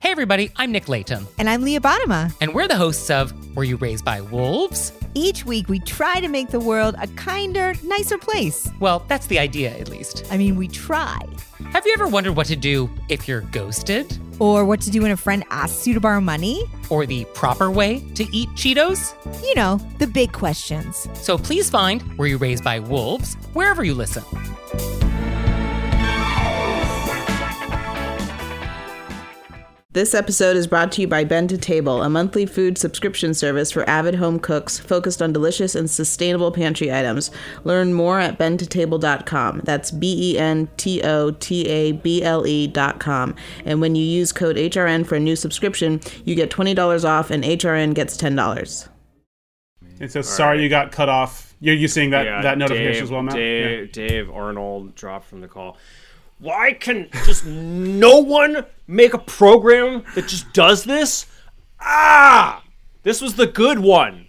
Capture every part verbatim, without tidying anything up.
Hey everybody, I'm Nick Layton. And I'm Leah Bottima. And we're the hosts of Were You Raised by Wolves? Each week we try to make the world a kinder, nicer place. Well, that's the idea, at least. I mean, we try. Have you ever wondered what to do if you're ghosted? Or what to do when a friend asks you to borrow money? Or the proper way to eat Cheetos? You know, the big questions. So please find Were You Raised by Wolves wherever you listen. This episode is brought to you by Bend to Table, a monthly food subscription service for avid home cooks focused on delicious and sustainable pantry items. Learn more at bend to table dot com. That's B E N T O T A B L E dot com. And when you use code H R N for a new subscription, you get twenty dollars off and H R N gets ten dollars. And so sorry right. You got cut off. You're you seeing that, yeah, that notification Dave, as well, Matt? Dave, yeah. Dave Arnold dropped from the call. Why can just no one make a program that just does this? Ah! This was the good one.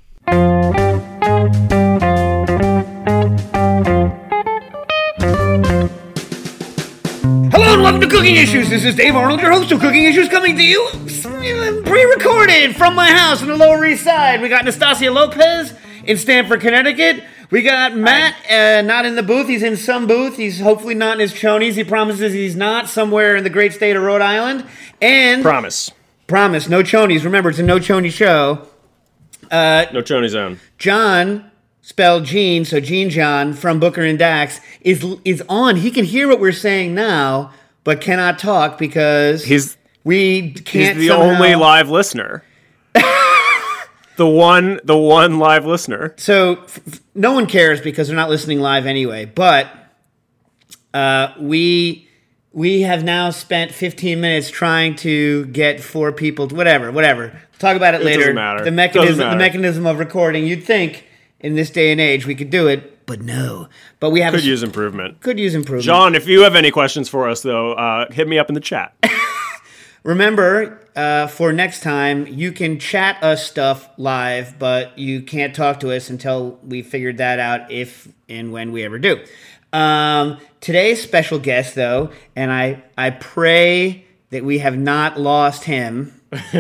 Hello and welcome to Cooking Issues. This is Dave Arnold, your host of Cooking Issues, coming to you pre-recorded from my house on the Lower East Side. We got Nastasia Lopez in Stamford, Connecticut. We got Matt, uh, not in the booth. He's in some booth. He's hopefully not in his chonies. He promises he's not, somewhere in the great state of Rhode Island. And Promise. Promise, no chonies. Remember, it's a no chony show. Uh, no chony zone. John, spelled Gene, so Gene John from Booker and Dax, is is on. He can hear what we're saying now, but cannot talk because he's we can't. He's the somehow... only live listener. The one, the one live listener. So f- f- no one cares because they're not listening live anyway. But uh, we we have now spent fifteen minutes trying to get four people to whatever, whatever. We'll talk about it, it later. Doesn't matter. The mechanism, doesn't matter. the mechanism of recording. You'd think in this day and age we could do it, but no. But we have could a, use improvement. Could use improvement. John, if you have any questions for us, though, uh, hit me up in the chat. Remember, uh, for next time, you can chat us stuff live, but you can't talk to us until we figured that out, if and when we ever do. Um, today's special guest, though, and I, I pray that we have not lost him.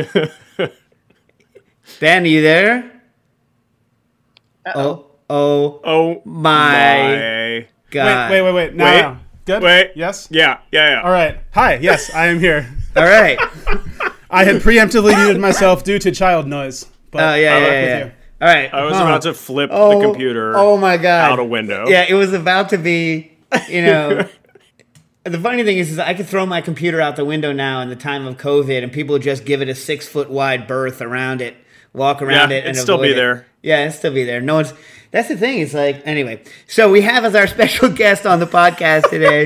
Ben, are you there? Uh-oh. Oh, oh, oh my, my. God. Wait, wait, wait, wait. No, wait. no. Good? Wait. Yes? Yeah, yeah, yeah. All right. Hi, yes, I am here. All right. I had preemptively muted myself due to child noise. But Oh, yeah, I'll yeah, work yeah. with yeah. you. All right. I was huh. about to flip oh, the computer oh my God. out a window. Yeah, it was about to be, you know... The funny thing is, is I could throw my computer out the window now in the time of COVID, and people would just give it a six-foot wide berth around it, walk around Yeah, it, and it'd still avoid be it. there. Yeah, it'd still be there. No one's... That's the thing. It's like... Anyway. So we have as our special guest on the podcast today...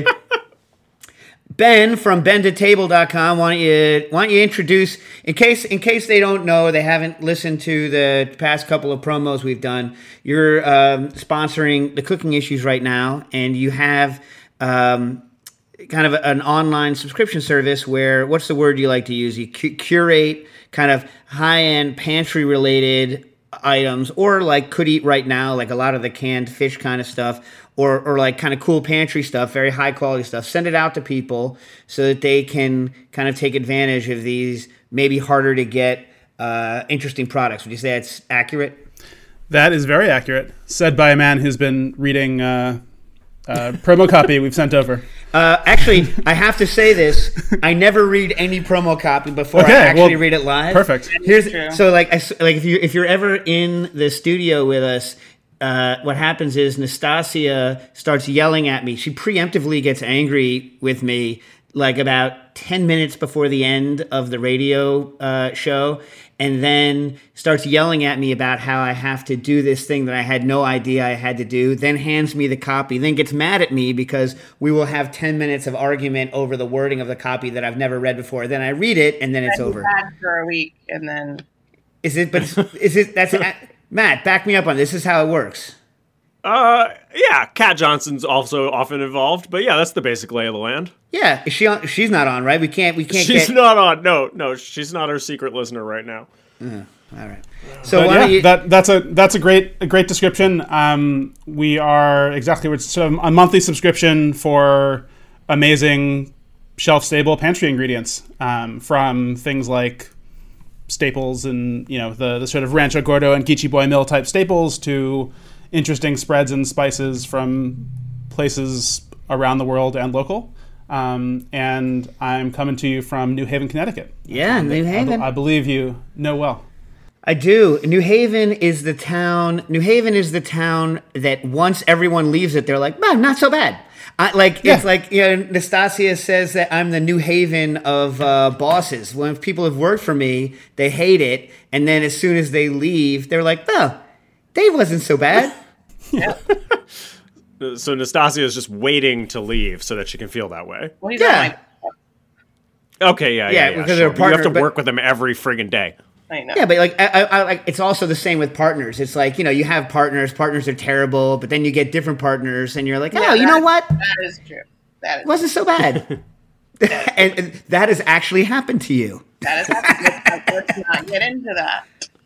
Ben from bend to table dot com. Why don't you why don't you introduce, in case in case they don't know, they haven't listened to the past couple of promos we've done. You're um, sponsoring the Cooking Issues right now, and you have um, kind of an online subscription service where, what's the word you like to use? You cu- curate kind of high end pantry related items, or like Could Eat Right Now, like a lot of the canned fish kind of stuff, or or like kind of cool pantry stuff, very high quality stuff. Send it out to people so that they can kind of take advantage of these maybe harder to get uh, interesting products. Would you say that's accurate? That is very accurate. Said by a man who's been reading uh, uh, promo copy we've sent over. Uh, actually, I have to say this. I never read any promo copy before Okay, I actually well, read it live. Perfect. Here's so like I, like if you if you're ever in the studio with us, uh, what happens is Nastasia starts yelling at me. She preemptively gets angry with me like about ten minutes before the end of the radio uh, show, and then starts yelling at me about how I have to do this thing that I had no idea I had to do, then hands me the copy, then gets mad at me because we will have ten minutes of argument over the wording of the copy that I've never read before. Then I read it, and then it's over. Bad for a week, and then... Is it, but is it, that's, Matt, back me up on this. This is how it works. Uh, yeah, Kat Johnson's also often involved, but yeah, that's the basic lay of the land. Yeah, is she on? She's not on, right? We can't. We can't. She's get... not on. No, no, she's not our secret listener right now. Uh, all right. So But why yeah, don't you... that that's a that's a great a great description. Um, we are exactly what's so a monthly subscription for amazing shelf-stable pantry ingredients, um, from things like staples and, you know, the, the sort of Rancho Gordo and Geechee Boy Mill type staples to interesting spreads and spices from places around the world and local. Um, and I'm coming to you from New Haven, Connecticut. Yeah, New Haven. I, I believe you know well. I do. New Haven is the town. New Haven is the town that once everyone leaves it, they're like, "Man, not so bad." I, like Yeah. it's like, you know, Nastasia says that I'm the New Haven of uh, bosses. When people have worked for me, they hate it, and then as soon as they leave, they're like, "Oh, Dave wasn't so bad." So Nastasia is just waiting to leave so that she can feel that way. Well, he's Yeah. not my, Okay, yeah, Yeah, yeah, yeah. because sure. they're a But you have partner, to but- work with them every friggin' day. I know. Yeah, but like I, I, I like it's also the same with partners. It's like, you know, you have partners. Partners are terrible, but then you get different partners, and you're like, oh, Yeah, you know that- what? That is true. That It is, wasn't so bad. and, and that has actually happened to you. that is happening. Let's not get into that.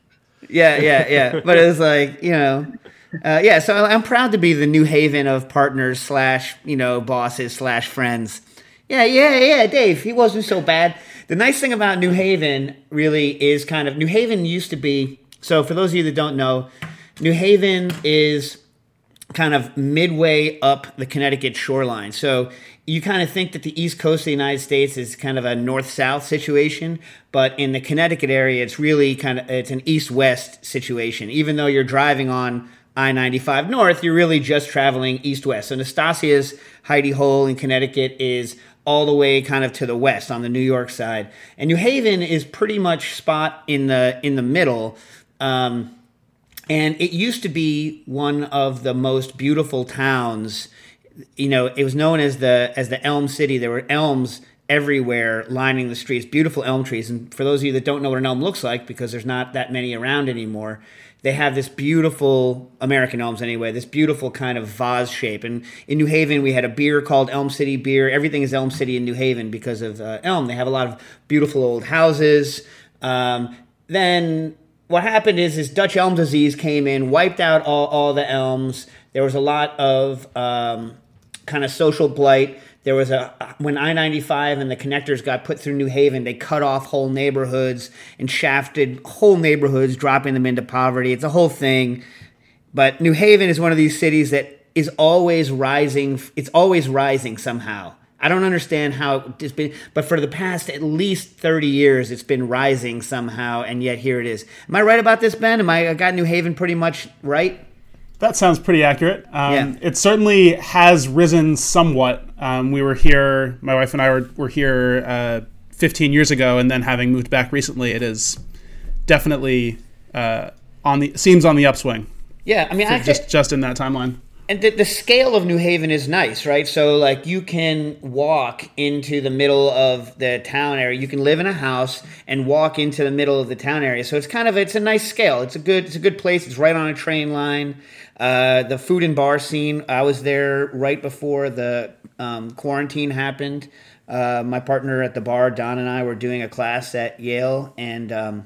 Yeah, yeah, yeah. But it was like, you know, uh, yeah. So I'm proud to be the New Haven of partners slash, you know, bosses slash friends. Yeah, yeah, yeah. Dave, he wasn't so bad. The nice thing about New Haven really is kind of New Haven used to be. So for those of you that don't know, New Haven is kind of midway up the Connecticut shoreline. So you kind of think that the East Coast of the United States is kind of a north-south situation, but in the Connecticut area, it's really kind of, it's an east-west situation. Even though you're driving on I ninety-five north, you're really just traveling east-west. So Nastasia's Heidi Hole in Connecticut is all the way kind of to the west on the New York side. And New Haven is pretty much spot in the in the middle. Um, and it used to be one of the most beautiful towns. You know, it was known as the as the Elm City. There were elms everywhere lining the streets, beautiful elm trees. And for those of you that don't know what an elm looks like, because there's not that many around anymore, they have this beautiful, American elms anyway, this beautiful kind of vase shape. And in New Haven, we had a beer called Elm City Beer. Everything is Elm City in New Haven because of uh, elm. They have a lot of beautiful old houses. Um, then what happened is, is Dutch elm disease came in, wiped out all, all the elms. There was a lot of um, kind of social blight. There was a, when I ninety-five and the connectors got put through New Haven, they cut off whole neighborhoods and shafted whole neighborhoods, dropping them into poverty. It's a whole thing. But New Haven is one of these cities that is always rising. It's always rising somehow. I don't understand how it's been, but for the past at least thirty years, it's been rising somehow, and yet here it is. Am I right about this, Ben? Am I, I got New Haven pretty much right? That sounds pretty accurate. Um, Yeah. It certainly has risen somewhat. Um, we were here, my wife and I were, were here uh, fifteen years ago, and then having moved back recently, it is definitely uh, on the seems on the upswing. Yeah, I mean, I Just just in that timeline. And the, the scale of New Haven is nice, right? So, like, you can walk into the middle of the town area. You can live in a house and walk into the middle of the town area. So it's kind of it's a nice scale. It's a good it's a good place. It's right on a train line. Uh, the food and bar scene. I was there right before the um, quarantine happened. Uh, my partner at the bar, Don, and I were doing a class at Yale, and um,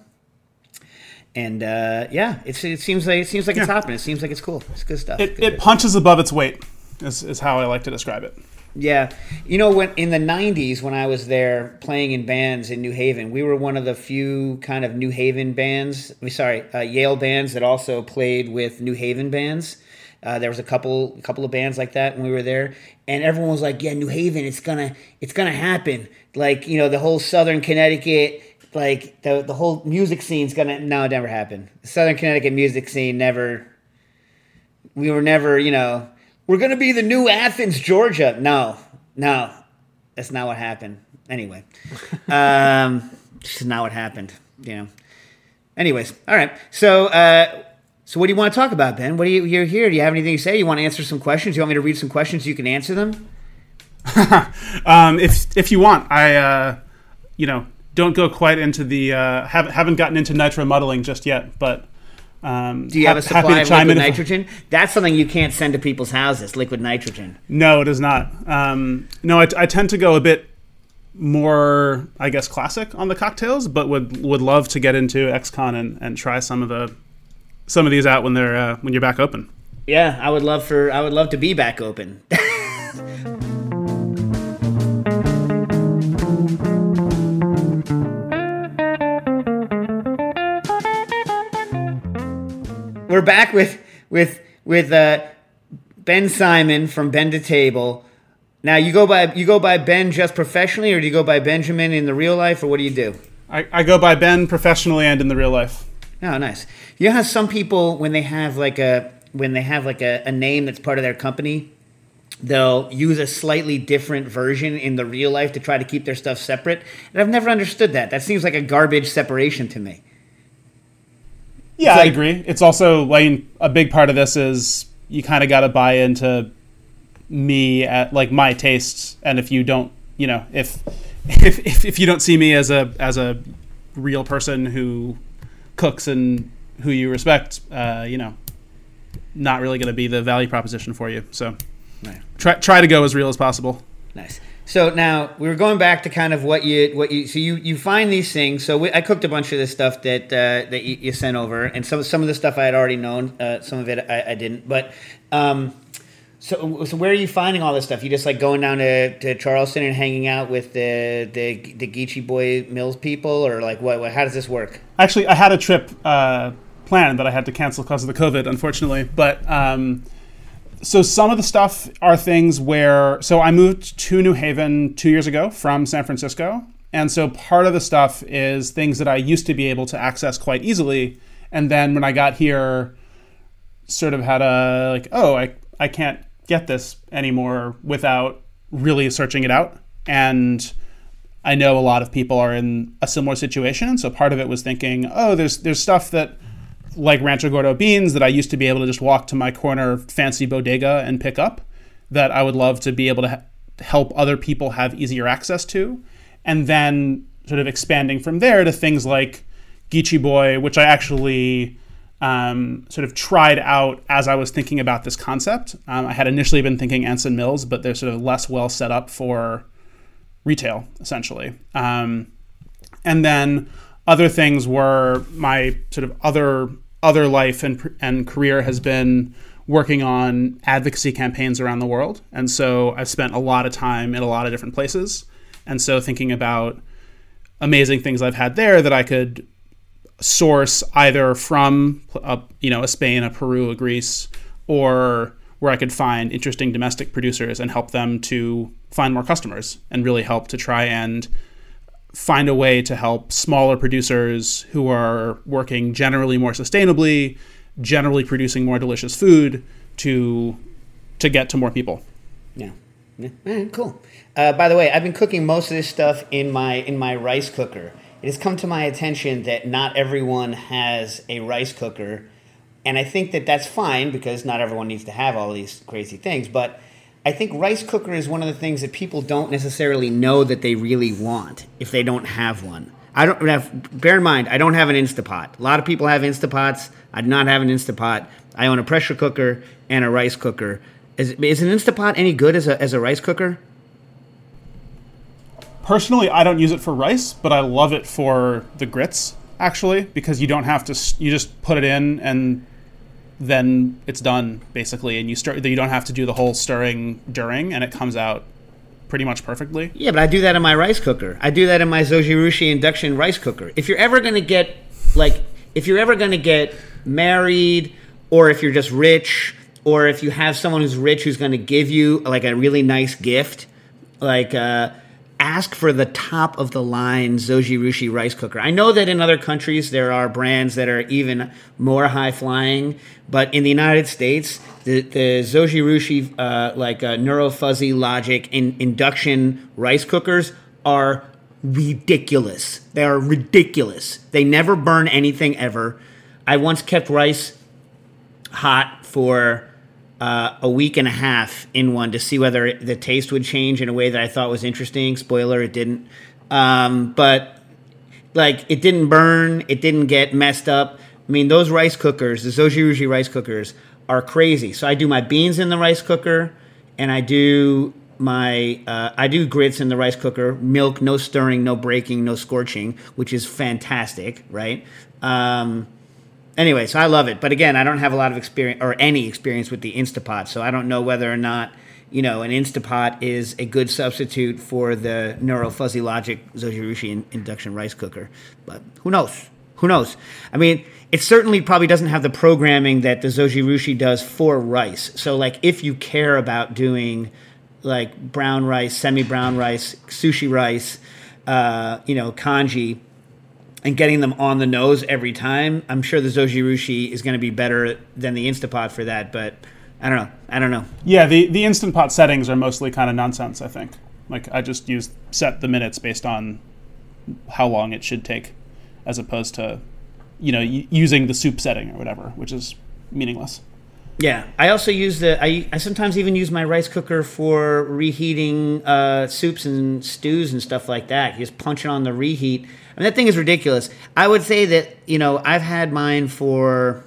and uh, yeah, it's, it seems like it seems like it's Yeah. happening. It seems like it's cool. It's good stuff. It, Good, it good. punches above its weight, is, is how I like to describe it. Yeah. You know, when in the nineties, when I was there playing in bands in New Haven, we were one of the few kind of New Haven bands, I mean, sorry, uh, Yale bands that also played with New Haven bands. Uh, there was a couple, a couple of bands like that when we were there, and everyone was like, "Yeah, New Haven, it's gonna, it's gonna happen." Like, you know, the whole Southern Connecticut, like the the whole music scene's gonna. No, it never happened. The Southern Connecticut music scene never. We were never, you know, we're gonna be the new Athens, Georgia. No, no, that's not what happened. Anyway, um, this is not what happened. You know. Anyways, all right. So, uh, so what do you want to talk about, Ben? What do you you're here? Do you have anything to say? You want to answer some questions? You want me to read some questions? You can answer them. Um, if if you want, I uh, you know don't go quite into the uh, haven't haven't gotten into nitro muddling just yet, but um, Do you have a hap- happy supply to of chime liquid in if- nitrogen? That's something you can't send to people's houses. Liquid nitrogen. No, it is not. Um, no, I, I tend to go a bit more, I guess, classic on the cocktails, but would would love to get into X-Con and, and try some of the some of these out when they're uh, when you're back open. Yeah, I would love for I would love to be back open. We're back with with with uh, Ben Simon from Ben to Table. Now you go by you go by Ben just professionally, or do you go by Benjamin in the real life, or what do you do? I, I go by Ben professionally and in the real life. Oh, nice. You know how some people, when they have like a when they have like a, a name that's part of their company, they'll use a slightly different version in the real life to try to keep their stuff separate. And I've never understood that. That seems like a garbage separation to me. Yeah, It's I like- agree. It's also like a big part of this is you kind of got to buy into me at like my tastes, and if you don't, you know, if if if, if you don't see me as a as a real person who cooks and who you respect, uh, you know, not really going to be the value proposition for you. So Right. try try to go as real as possible. Nice. So now we were going back to kind of what you what you so you, you find these things. So we, I cooked a bunch of this stuff that uh, that you, you sent over, and some some of the stuff I had already known. Uh, some of it I, I didn't. But um, so so where are you finding all this stuff? You just like going down to, to Charleston and hanging out with the the the Geechee Boy Mills people, or like what? what how does this work? Actually, I had a trip uh, planned that I had to cancel because of the COVID, unfortunately. But um, so some of the stuff are things where, so I moved to New Haven two years ago from San Francisco. And so part of the stuff is things that I used to be able to access quite easily. And then when I got here, sort of had a, like, oh, I, I can't get this anymore without really searching it out. And I know a lot of people are in a similar situation. So part of it was thinking, oh, there's there's stuff that, like Rancho Gordo beans, that I used to be able to just walk to my corner fancy bodega and pick up, that I would love to be able to ha- help other people have easier access to. And then sort of expanding from there to things like Geechee Boy, which I actually um, sort of tried out as I was thinking about this concept. Um, I had initially been thinking Anson Mills, but they're sort of less well set up for retail, essentially. Um, and then other things were my sort of other other life and and career has been working on advocacy campaigns around the world. And so I've spent a lot of time in a lot of different places. And so thinking about amazing things I've had there that I could source either from a, you know, a Spain, a Peru, a Greece, or where I could find interesting domestic producers and help them to find more customers and really help to try and find a way to help smaller producers who are working generally more sustainably, generally producing more delicious food to to get to more people. Yeah. Yeah. Eh, cool. Uh, by the way, I've been cooking most of this stuff in my in my rice cooker. It has come to my attention that not everyone has a rice cooker, and I think that that's fine because not everyone needs to have all these crazy things. But I think rice cooker is one of the things that people don't necessarily know that they really want if they don't have one. I don't have. Bear in mind, I don't have an Instapot. A lot of people have Instapots. I do not have an Instapot. I own a pressure cooker and a rice cooker. Is, is an Instapot any good as a as a rice cooker? Personally, I don't use it for rice, but I love it for the grits, actually, because you don't have to, you just put it in and then it's done, basically, and you stir, you don't have to do the whole stirring during, and it comes out pretty much perfectly. Yeah, but I do that in my rice cooker. I do that in my Zojirushi induction rice cooker. If you're ever going to get, like, if you're ever going to get married, or if you're just rich, or if you have someone who's rich who's going to give you, like, a really nice gift, like, uh, ask for the top of the line Zojirushi rice cooker. I know that in other countries there are brands that are even more high flying, but in the United States, the, the Zojirushi uh, like uh, Neuro Fuzzy Logic in, induction rice cookers are ridiculous. They are ridiculous. They never burn anything ever. I once kept rice hot for Uh, a week and a half in one to see whether it, the taste would change in a way that I thought was interesting. Spoiler, it didn't. Um, but, like, it didn't burn. It didn't get messed up. I mean, those rice cookers, the Zojirushi rice cookers, are crazy. So I do my beans in the rice cooker, and I do my uh, I do grits in the rice cooker. Milk, no stirring, no breaking, no scorching, which is fantastic, right? Um Anyway, so I love it. But again, I don't have a lot of experience or any experience with the Instapot. So I don't know whether or not, you know, an Instapot is a good substitute for the Neuro Fuzzy Logic Zojirushi in, induction rice cooker. But who knows? Who knows? I mean, it certainly probably doesn't have the programming that the Zojirushi does for rice. So, like, if you care about doing, like, brown rice, semi-brown rice, sushi rice, uh, you know, kanji, and getting them on the nose every time, I'm sure the Zojirushi is going to be better than the Instapot for that, but I don't know. I don't know. Yeah, the, the Instant Pot settings are mostly kind of nonsense, I think. Like, I just use set the minutes based on how long it should take, as opposed to, you know, y- using the soup setting or whatever, which is meaningless. Yeah, I also use the. I, I sometimes even use my rice cooker for reheating uh, soups and stews and stuff like that. You just punch it on the reheat. I mean, that thing is ridiculous. I would say that, you know, I've had mine for,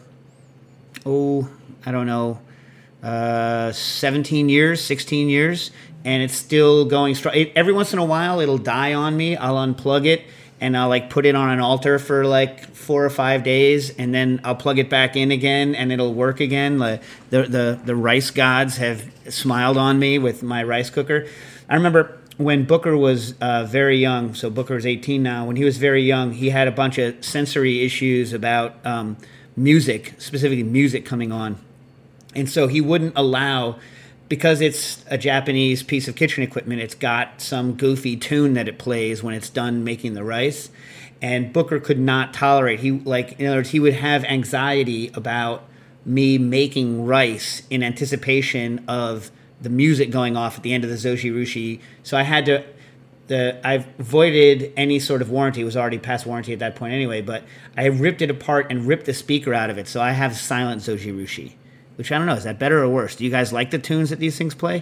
oh, I don't know, uh, seventeen years, sixteen years, and it's still going strong. It, every once in a while, it'll die on me. I'll unplug it, and I'll, like, put it on an altar for, like, four or five days, and then I'll plug it back in again, and it'll work again. Like, the, the, the rice gods have smiled on me with my rice cooker. I remember when Booker was uh, very young, so Booker is eighteen now, when he was very young, he had a bunch of sensory issues about um, music, specifically music coming on. And so he wouldn't allow, because it's a Japanese piece of kitchen equipment, it's got some goofy tune that it plays when it's done making the rice. And Booker could not tolerate, he like, in other words, he would have anxiety about me making rice in anticipation of the music going off at the end of the Zojirushi. So I had to, the I've voided any sort of warranty. It was already past warranty at that point anyway, but I ripped it apart and ripped the speaker out of it. So I have silent Zojirushi, which I don't know, is that better or worse? Do you guys like the tunes that these things play?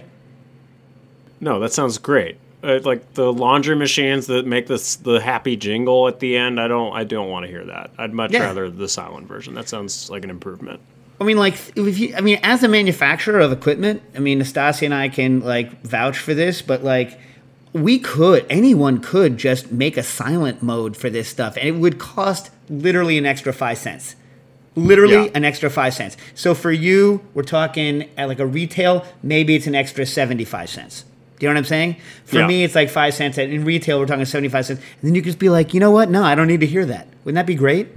No, that sounds great. Uh, like the laundry machines that make this the happy jingle at the end. I don't. I don't want to hear that. I'd much Yeah. rather the silent version. That sounds like an improvement. I mean, like, if you, I mean, as a manufacturer of equipment, I mean, Nastasia and I can, like, vouch for this, but, like, we could, anyone could just make a silent mode for this stuff, and it would cost literally an extra five cents. Literally Yeah. an extra five cents. So for you, we're talking at, like, a retail, maybe it's an extra seventy-five cents. Do you know what I'm saying? For Yeah. me, it's like five cents. In retail, we're talking seventy-five cents. And then you could just be like, you know what? No, I don't need to hear that. Wouldn't that be great?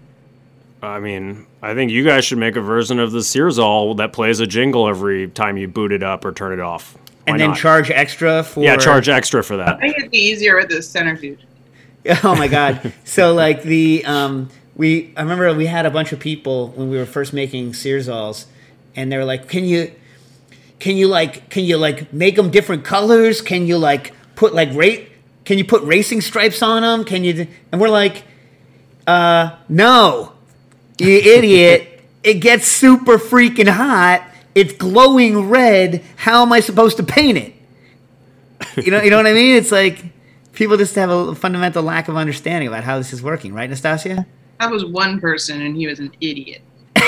I mean, I think you guys should make a version of the Searsall that plays a jingle every time you boot it up or turn it off. Why And then not? charge extra for... Yeah, charge extra for that. I think it'd be easier with the centrifuge. Oh my god! So like the um, we I remember we had a bunch of people when we were first making Searsalls, and they were like, "Can you, can you like, can you like make them different colors? Can you like put like rate? Can you put racing stripes on them? Can you?" d-" And we're like, "Uh, no, you idiot! It gets super freaking hot. It's glowing red. How am I supposed to paint it? You know, you know what I mean? It's like." People just have a fundamental lack of understanding about how this is working, right, Nastasia? That was one person, and he was an idiot.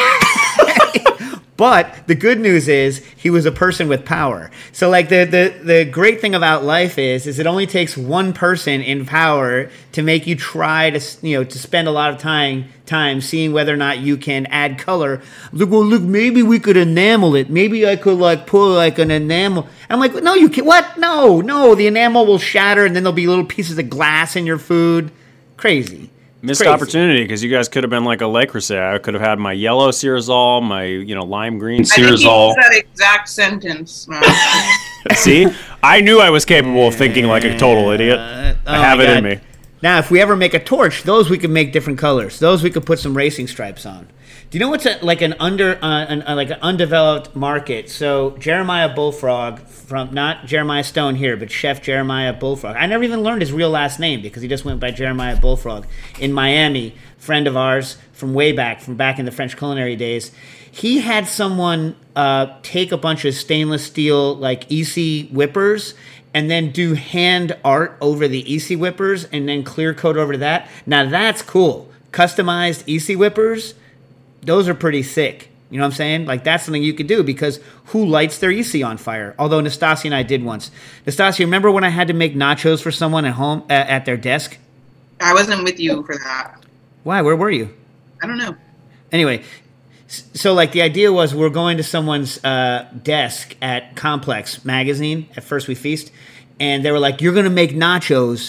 But the good news is he was a person with power. So, like, the, the, the great thing about life is, is it only takes one person in power to make you try to, you know, to spend a lot of time time seeing whether or not you can add color. Look, well, look, maybe we could enamel it. Maybe I could, like, put, like, an enamel. And I'm like, no, you can't. What? No, no. The enamel will shatter, and then there'll be little pieces of glass in your food. Crazy. Missed Crazy. opportunity because you guys could have been like a Le Creuset. I could have had my yellow Searsall, my you know lime green I think he Searsall. used that exact sentence. See, I knew I was capable of thinking like a total idiot. Uh, oh I have my it in God. me. Now, if we ever make a torch, those we could make different colors. Those we could put some racing stripes on. Do you know what's a, like an under uh, an, uh, like an undeveloped market? So Jeremiah Bullfrog from not Jeremiah Stone here, but Chef Jeremiah Bullfrog. I never even learned his real last name because he just went by Jeremiah Bullfrog in Miami. Friend of ours from way back, from back in the French culinary days. He had someone uh, take a bunch of stainless steel like E C whippers and then do hand art over the E C whippers and then clear coat over that. Now that's cool. Customized E C whippers. Those are pretty sick. You know what I'm saying? Like, that's something you could do because who lights their E C on fire? Although Nastasia and I did once. Nastasia, remember when I had to make nachos for someone at home, uh, at their desk? I wasn't with you for that. Why? Where were you? I don't know. Anyway, s- so, like, the idea was we're going to someone's uh, desk at Complex Magazine at First We Feast, and they were like, you're going to make nachos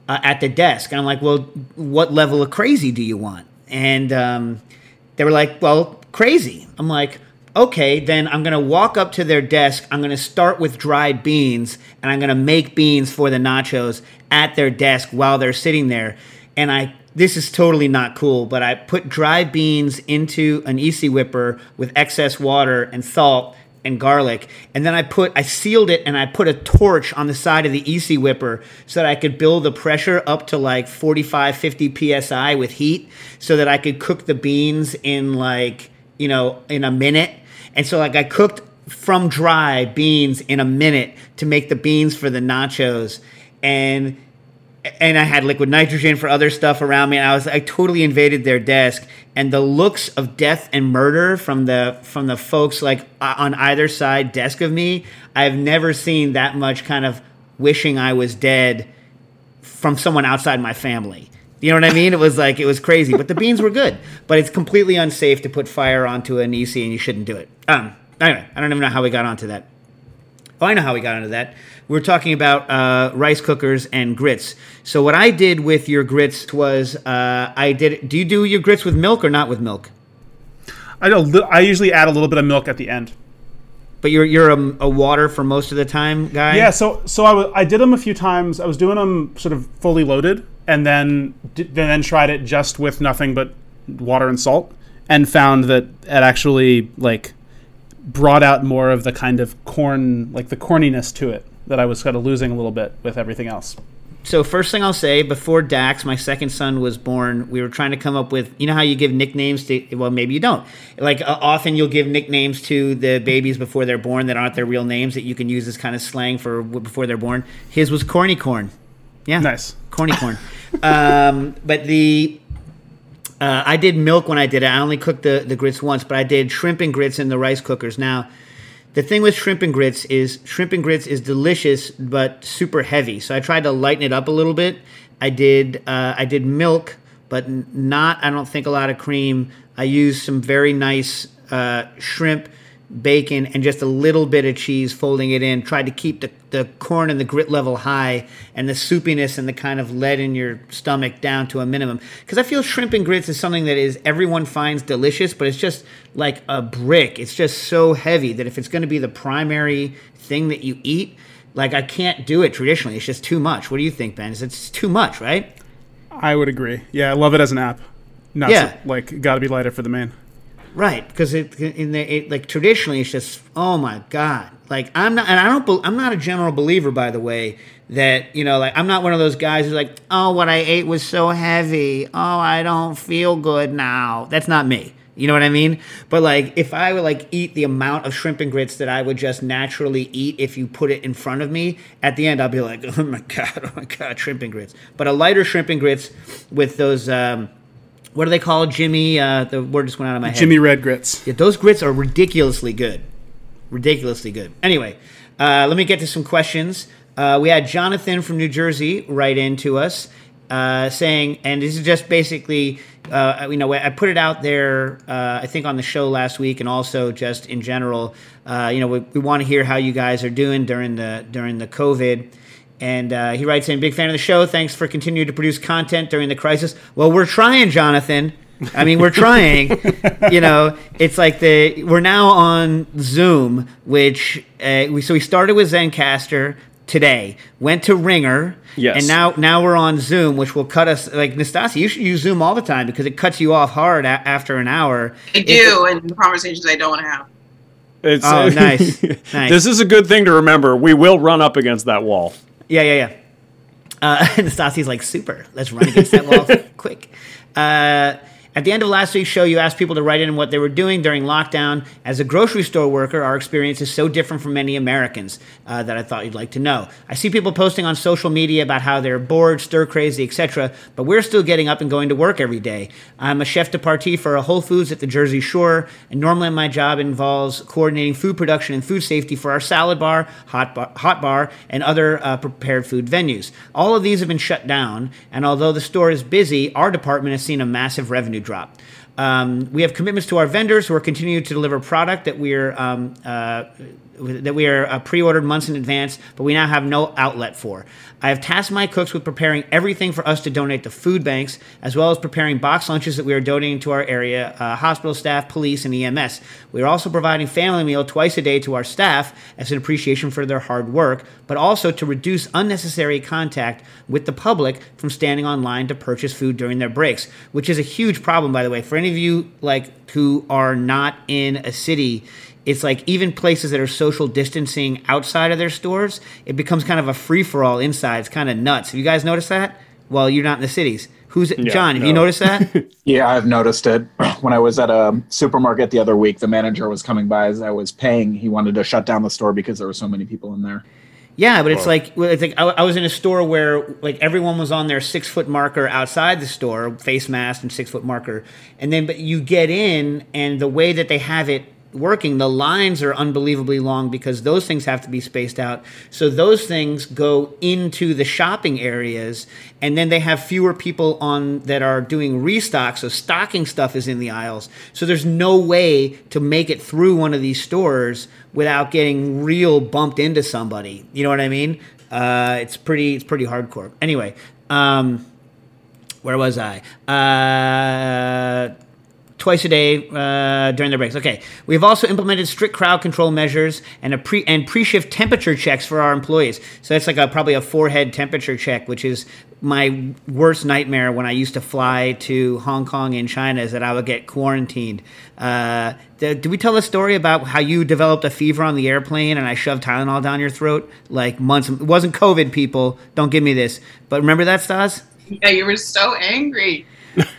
uh, at the desk. And I'm like, well, what level of crazy do you want? And um, they were like, well, crazy. I'm like, okay, then I'm going to walk up to their desk. I'm going to start with dried beans, and I'm going to make beans for the nachos at their desk while they're sitting there. And I, this is totally not cool, but I put dried beans into an Easy Whipper with excess water and salt and garlic. And then I put, I sealed it, and I put a torch on the side of the Easy Whipper so that I could build the pressure up to like forty-five, fifty P S I with heat so that I could cook the beans in like, you know, in a minute. And so, like, I cooked from dry beans in a minute to make the beans for the nachos, and and I had liquid nitrogen for other stuff around me. And I was, I totally invaded their desk, and the looks of death and murder from the from the folks like on either side desk of me, I've never seen that much kind of wishing I was dead from someone outside my family. You know what I mean? It was like, it was crazy, but the beans were good. But it's completely unsafe to put fire onto an E C, and you shouldn't do it. Um, anyway, I don't even know how we got onto that. Oh, I know how we got onto that. We were talking about uh, rice cookers and grits. So what I did with your grits was, uh, I did. Do you do your grits with milk or not with milk? I know. I usually add a little bit of milk at the end. But you're you're a, a water for most of the time guy? Yeah. So so I, w- I did them a few times. I was doing them sort of fully loaded, and then did, then tried it just with nothing but water and salt, and found that it actually like brought out more of the kind of corn, like the corniness to it that I was kind of losing a little bit with everything else. So first thing I'll say, before Dax, my second son, was born, we were trying to come up with, you know how you give nicknames to, well, maybe you don't. Like uh, often you'll give nicknames to the babies before they're born that aren't their real names that you can use as kind of slang for before they're born. His was Corny Corn. Yeah. Nice. Corny Corn. um, but the... Uh, I did milk when I did it. I only cooked the, the grits once, but I did shrimp and grits in the rice cookers. Now, the thing with shrimp and grits is shrimp and grits is delicious, but super heavy. So I tried to lighten it up a little bit. I did uh, I did milk, but not, I don't think, a lot of cream. I used some very nice uh, shrimp, bacon, and just a little bit of cheese, folding it in. Tried to keep the, the corn and the grit level high and the soupiness and the kind of lead in your stomach down to a minimum. Because I feel shrimp and grits is something that is everyone finds delicious, but it's just like a brick. It's just so heavy that if it's going to be the primary thing that you eat, like I can't do it traditionally. It's just too much. What do you think, Ben? It's too much, right? I would agree. Yeah, I love it as an app. Not Yeah. so, like, got to be lighter for the main. Right, because it, in the, it like traditionally it's just, oh my god, like I'm not, and I don't, be, I'm not a general believer, by the way, that, you know, like I'm not one of those guys who's like, oh, what I ate was so heavy, oh, I don't feel good now. That's not me. You know what I mean? But like, if I would like eat the amount of shrimp and grits that I would just naturally eat if you put it in front of me, at the end I'll be like, oh my god, oh my god, shrimp and grits. But a lighter shrimp and grits with those. Um, What do they call Jimmy? Uh, the word just went out of my head. Jimmy Red Grits. Yeah, those grits are ridiculously good. Ridiculously good. Anyway, uh, let me get to some questions. Uh, we had Jonathan from New Jersey write in to us uh, saying, and this is just basically, uh, you know, I put it out there, uh, I think on the show last week, and also just in general, uh, you know, we, we want to hear how you guys are doing during the during the COVID. And uh, he writes in, big fan of the show. Thanks for continuing to produce content during the crisis. Well, we're trying, Jonathan. I mean, we're trying. You know, it's like the we're now on Zoom, which uh, we so we started with Zencastr today, went to Ringer, Yes. and now now we're on Zoom, which will cut us. Like Nastasi, you should use Zoom all the time because it cuts you off hard a- after an hour. I do, and the conversations I don't want to have. It's, Oh, nice. Nice. This is a good thing to remember. We will run up against that wall. Yeah, yeah, yeah. Uh, Nastasi's like, super. Let's run against that wall quick. Uh, at the end of last week's show, you asked people to write in what they were doing during lockdown. As a grocery store worker, our experience is so different from many Americans uh, that I thought you'd like to know. I see people posting on social media about how they're bored, stir-crazy, et cetera, but we're still getting up and going to work every day. I'm a chef de partie for a Whole Foods at the Jersey Shore, and normally my job involves coordinating food production and food safety for our salad bar, hot bar, hot bar and other uh, prepared food venues. All of these have been shut down, and although the store is busy, our department has seen a massive revenue drop. Um, we have commitments to our vendors who are continuing to deliver product that we're um, uh, that we are uh, pre-ordered months in advance, but we now have no outlet for. I have tasked my cooks with preparing everything for us to donate to food banks, as well as preparing box lunches that we are donating to our area, uh, hospital staff, police, and E M S. We are also providing family meal twice a day to our staff as an appreciation for their hard work, but also to reduce unnecessary contact with the public from standing online to purchase food during their breaks, which is a huge problem, by the way. For any of you like who are not in a city, it's like even places that are social distancing outside of their stores, it becomes kind of a free-for-all inside. It's kind of nuts. Have you guys noticed that? Well, you're not in the cities. Who's Yeah, John, have no. you noticed that? Yeah, I've noticed it. When I was at a supermarket the other week, the manager was coming by as I was paying. He wanted to shut down the store because there were so many people in there. Yeah, but it's like well, it's like I, I was in a store where like everyone was on their six foot marker outside the store, face mask and six foot marker, and then but you get in and the way that they have it working, the lines are unbelievably long because those things have to be spaced out. So those things go into the shopping areas, and then they have fewer people on that are doing restock. So stocking stuff is in the aisles. So there's no way to make it through one of these stores without getting real bumped into somebody. You know what I mean? Uh, it's pretty, it's pretty hardcore. Anyway, um, where was I? Uh, Twice a day uh, during their breaks. Okay. We have also implemented strict crowd control measures and a pre and pre-shift temperature checks for our employees. So that's like a probably a forehead temperature check, which is my worst nightmare when I used to fly to Hong Kong and China, is that I would get quarantined. Uh, did, did we tell a story about how you developed a fever on the airplane and I shoved Tylenol down your throat like months? It wasn't COVID, people. Don't give me this. But remember that, Stas? Yeah, you were so angry.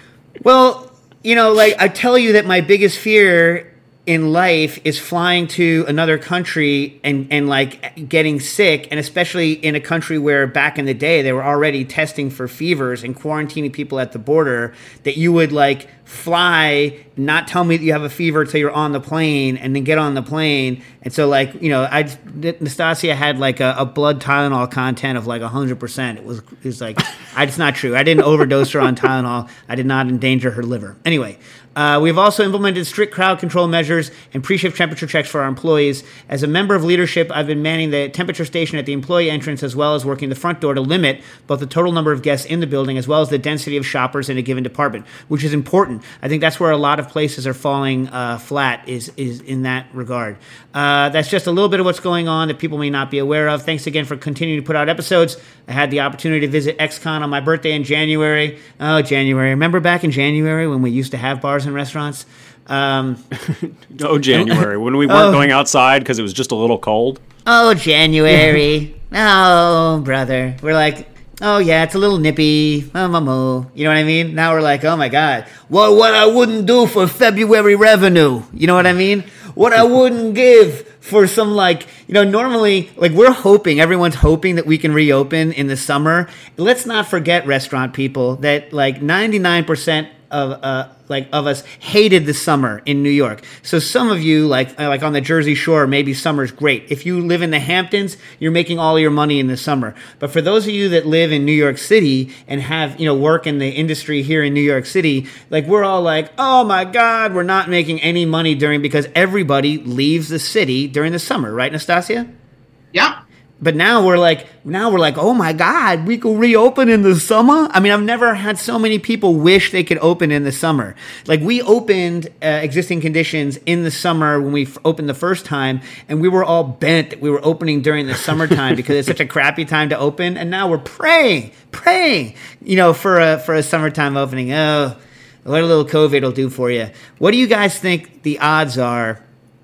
Well, you know, like I tell you that my biggest fear in life is flying to another country and, and like getting sick, and especially in a country where back in the day they were already testing for fevers and quarantining people at the border, that you would like fly, not tell me that you have a fever till you're on the plane, and then get on the plane. And so like, you know, I Nastasia had like a, a blood Tylenol content of like one hundred percent. It was, it was like, I, it's not true. I didn't overdose her on Tylenol. I did not endanger her liver. Anyway, uh, we've also implemented strict crowd control measures and pre-shift temperature checks for our employees. As a member of leadership, I've been manning the temperature station at the employee entrance as well as working the front door to limit both the total number of guests in the building as well as the density of shoppers in a given department, which is important. I think that's where a lot of places are falling uh, flat is is in that regard. Uh, that's just a little bit of what's going on that people may not be aware of. Thanks again for continuing to put out episodes. I had the opportunity to visit XCon on my birthday in January. Oh, January. Remember back in January when we used to have bars and restaurants? Um, Oh, January, when we weren't Oh. going outside because it was just a little cold. oh, January. Oh, brother. We're like, oh, yeah, it's a little nippy. Oh, mamu. You know what I mean? Now we're like, oh, my God. Well, what I wouldn't do for February revenue. You know what I mean? What I wouldn't give for some, like, you know, normally, like, we're hoping, everyone's hoping that we can reopen in the summer. Let's not forget, restaurant people, that, like, ninety-nine percent of uh like of us hated the summer in New York. So some of you like like on the Jersey Shore, maybe summer's great. If you live in the Hamptons, you're making all your money in the summer. But for those of you that live in New York City and have, you know, work in the industry here in New York City, like we're all like, "Oh my God, we're not making any money during," because everybody leaves the city during the summer, right, Nastasia? Yeah. But now we're like, now we're like, oh my God, we could reopen in the summer. I mean, I've never had so many people wish they could open in the summer. Like we opened uh, existing conditions in the summer when we f- opened the first time, and we were all bent that we were opening during the summertime because it's such a crappy time to open. And now we're praying, praying, you know, for a for a summertime opening. Oh, what a little COVID will do for you. What do you guys think the odds are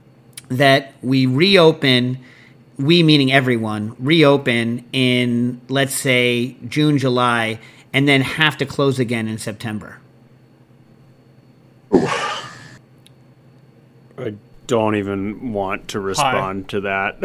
that we reopen? We meaning everyone, reopen in, let's say, June, July, and then have to close again in September? I don't even want to respond to that.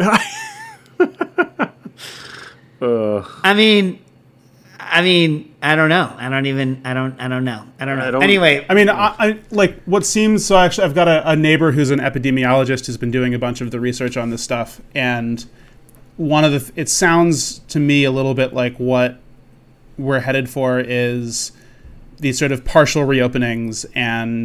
uh, I mean, I mean, I don't know. I don't even, I don't, I don't know. I don't know. I don't- anyway, I mean, I, I like what seems so. Actually, I've got a, a neighbor who's an epidemiologist who's been doing a bunch of the research on this stuff, and one of the. Th- it sounds to me a little bit like what we're headed for is these sort of partial reopenings and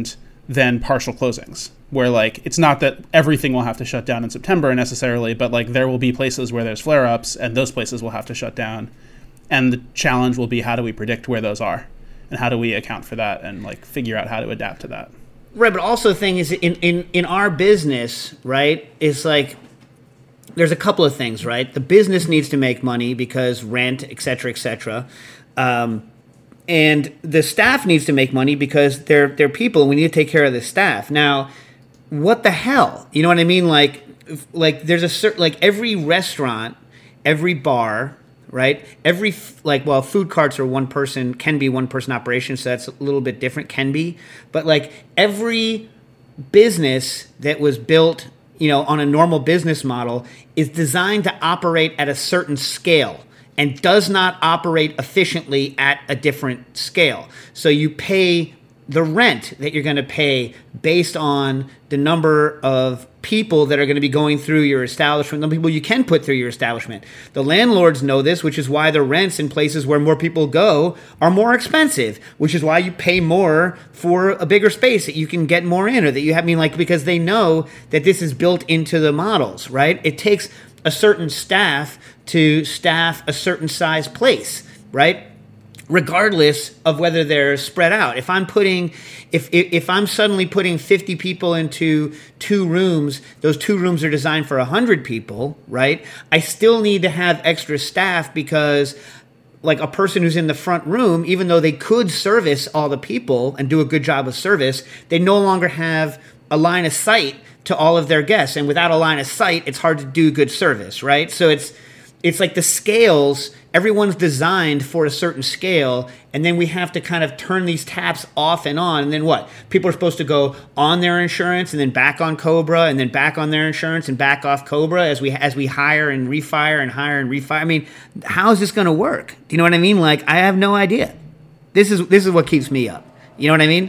than partial closings, where like it's not that everything will have to shut down in September necessarily, but like there will be places where there's flare-ups and those places will have to shut down. And the challenge will be, how do we predict where those are and how do we account for that and like figure out how to adapt to that? Right, but also the thing is in, in, in our business, right, it's like there's a couple of things, right? The business needs to make money because rent, et cetera, et cetera. Um, and the staff needs to make money because they're they're people and we need to take care of the staff. Now, what the hell? You know what I mean? Like, like there's a certain, like every restaurant, every bar, right? Every, like, well, food carts are one person, can be one person operation, so that's a little bit different, can be. But like every business that was built, you know, on a normal business model is designed to operate at a certain scale and does not operate efficiently at a different scale. So you pay the rent that you're going to pay based on the number of people that are going to be going through your establishment, the people you can put through your establishment. The landlords know this, which is why the rents in places where more people go are more expensive, which is why you pay more for a bigger space that you can get more in, or that you have, I mean, like, because they know that this is built into the models, right? It takes a certain staff to staff a certain size place, right? Regardless of whether they're spread out. If I'm putting, if, if if I'm suddenly putting fifty people into two rooms, those two rooms are designed for one hundred people, right? I still need to have extra staff because, like, a person who's in the front room, even though they could service all the people and do a good job of service, they no longer have a line of sight to all of their guests. And without a line of sight, it's hard to do good service, right? So it's it's like the scales, everyone's designed for a certain scale, and then we have to kind of turn these taps off and on. And then what? People are supposed to go on their insurance and then back on Cobra and then back on their insurance and back off Cobra as we as we hire and refire and hire and refire. I mean, how is this going to work? Do you know what I mean? Like, I have no idea. This is this is what keeps me up. You know what I mean?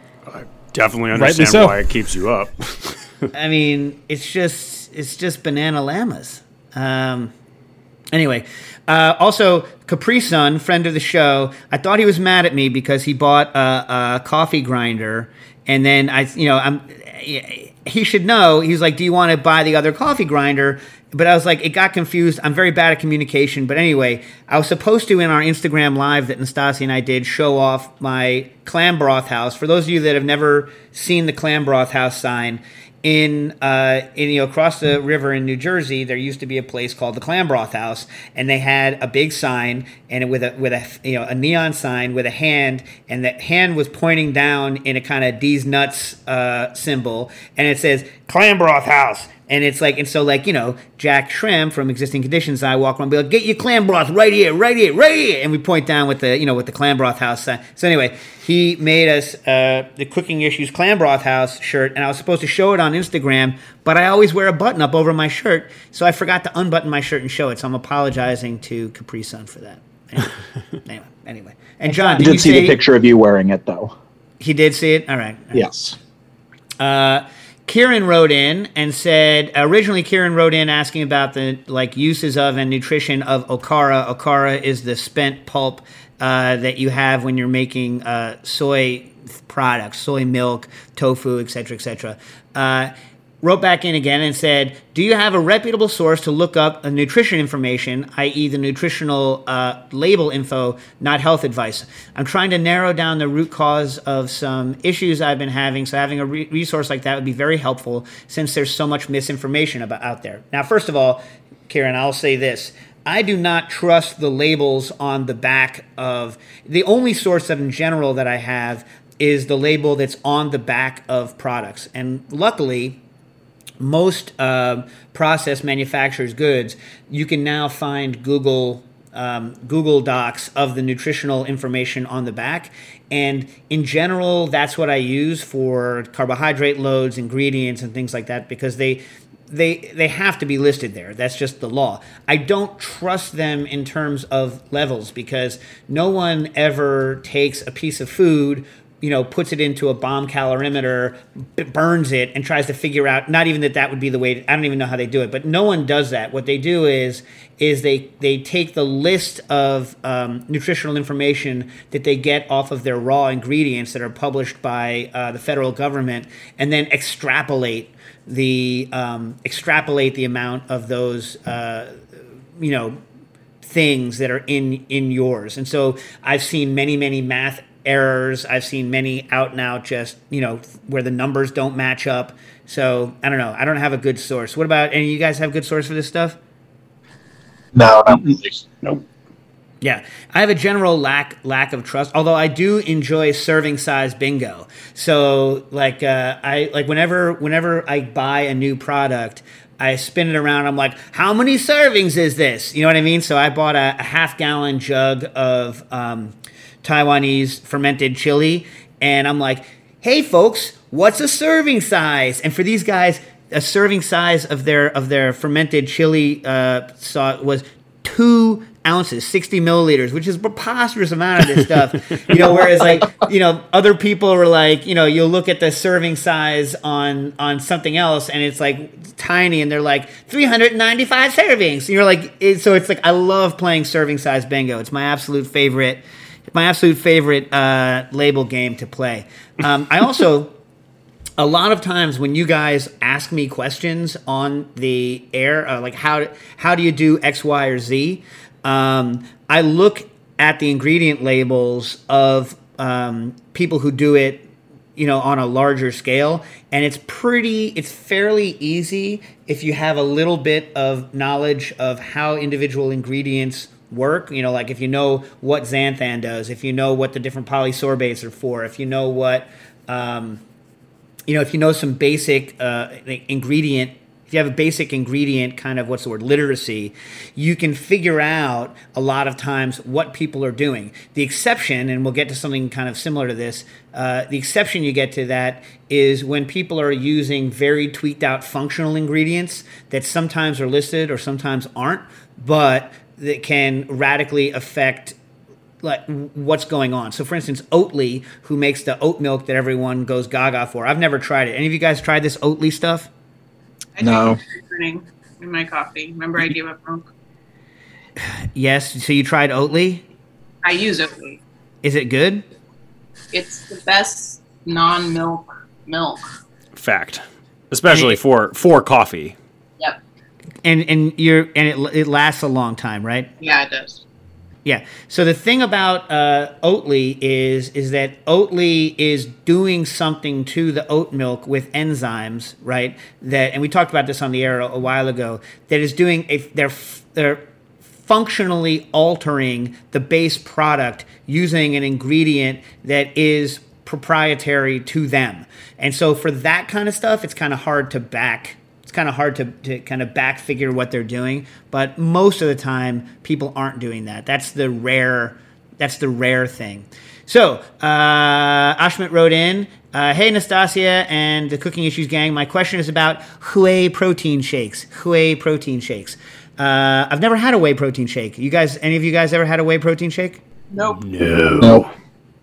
I definitely understand so. why it keeps you up. I mean, it's just it's just banana llamas. Um, anyway, uh, also Capri Sun, friend of the show, I thought he was mad at me because he bought a, a coffee grinder, and then I, you know, I'm. He should know. He's like, "Do you want to buy the other coffee grinder?" But I was like, it got confused. I'm very bad at communication. But anyway, I was supposed to, in our Instagram live that Nastasia and I did, show off my clam broth house. For those of you that have never seen the clam broth house sign, in, uh, in you know, across the river in New Jersey, there used to be a place called the Clam Broth House, and they had a big sign, and it, with a with a you know a neon sign with a hand, and the hand was pointing down in a kind of D's nuts uh, symbol, and it says Clam Broth House. And it's like, and so like, you know, Jack Schramm from Existing Conditions, I walk around and be like, get your clam broth right here, right here, right here. And we point down with the, you know, with the Clam Broth House sign. So anyway, he made us uh, the Cooking Issues Clam Broth House shirt, and I was supposed to show it on Instagram, but I always wear a button up over my shirt, so I forgot to unbutton my shirt and show it. So I'm apologizing to Capri Sun for that. Anyway, anyway, anyway. And John, I did did you see say the picture of you wearing it, though. He did see it? All right. All right. Yes. Uh, Kieran wrote in and said, originally Kieran wrote in asking about the like uses of and nutrition of Okara. Okara is the spent pulp uh, that you have when you're making uh, soy products, soy milk, tofu, et cetera, et cetera. Uh, wrote back in again and said, do you have a reputable source to look up the nutrition information, that is the nutritional uh, label info, not health advice? I'm trying to narrow down the root cause of some issues I've been having, so having a re- resource like that would be very helpful since there's so much misinformation about out there. Now, first of all, Kieran, I'll say this. I do not trust the labels on the back of... The only source of in general that I have is the label that's on the back of products. And luckily... most uh, processed manufacturers' goods, you can now find Google um, Google Docs of the nutritional information on the back. And in general, that's what I use for carbohydrate loads, ingredients, and things like that, because they they they have to be listed there. That's just the law. I don't trust them in terms of levels because no one ever takes a piece of food you know, puts it into a bomb calorimeter, b- burns it, and tries to figure out, not even that that would be the way, to, I don't even know how they do it, but no one does that. What they do is is they, they take the list of um, nutritional information that they get off of their raw ingredients that are published by uh, the federal government, and then extrapolate the um, extrapolate the amount of those, uh, you know, things that are in in yours. And so I've seen many, many math errors. I've seen many out and out just, you know, where the numbers don't match up. So I don't know. I don't have a good source. What about any of you guys have a good source for this stuff? No, not really. Nope. Yeah, I have a general lack lack of trust. Although I do enjoy serving size bingo. So like uh, I like whenever whenever I buy a new product, I spin it around. I'm like, how many servings is this? You know what I mean? So I bought a, a half gallon jug of um, Taiwanese fermented chili, and I'm like, hey folks, what's a serving size? And for these guys, a serving size of their of their fermented chili uh, sauce was two ounces, sixty milliliters, which is a preposterous amount of this stuff. You know, whereas like, you know, other people were like, you know, you'll look at the serving size on on something else and it's like tiny and they're like three hundred ninety-five servings. And you're like, it, so it's like, I love playing serving size bingo. It's my absolute favorite, my absolute favorite uh, label game to play. Um, I also, a lot of times when you guys ask me questions on the air, uh, like how how do you do X, Y, or Z, um, I look at the ingredient labels of um, people who do it, you know, on a larger scale, and it's pretty, it's fairly easy if you have a little bit of knowledge of how individual ingredients work. You know, like if you know what xanthan does, if you know what the different polysorbates are for, if you know what um, you know, if you know some basic uh, ingredient, if you have a basic ingredient kind of, what's the word, literacy, you can figure out a lot of times what people are doing. The exception, and we'll get to something kind of similar to this, uh, the exception you get to that is when people are using very tweaked out functional ingredients that sometimes are listed or sometimes aren't, but that can radically affect like what's going on. So for instance, Oatly, who makes the oat milk that everyone goes gaga for. I've never tried it. Any of you guys tried this Oatly stuff? I No. drink in my coffee. Remember I gave up milk? Yes. So you tried Oatly? I use Oatly. Is it good? It's the best non-milk milk. Fact, especially for for coffee. Yep. And and you're and it it lasts a long time, right? Yeah, it does. Yeah. So the thing about uh, Oatly is is that Oatly is doing something to the oat milk with enzymes, right? That, and we talked about this on the air a, a while ago. That is doing a they're they're functionally altering the base product using an ingredient that is proprietary to them. And so for that kind of stuff, it's kind of hard to back. It's kind of hard to, to kind of back figure what they're doing, but most of the time people aren't doing that. That's the rare, that's the rare thing. So uh, Ashmit wrote in, uh, hey Nastasia and the Cooking Issues gang, my question is about whey protein shakes. Whey protein shakes. Uh, I've never had a whey protein shake. You guys, any of you guys ever had a whey protein shake? Nope. No.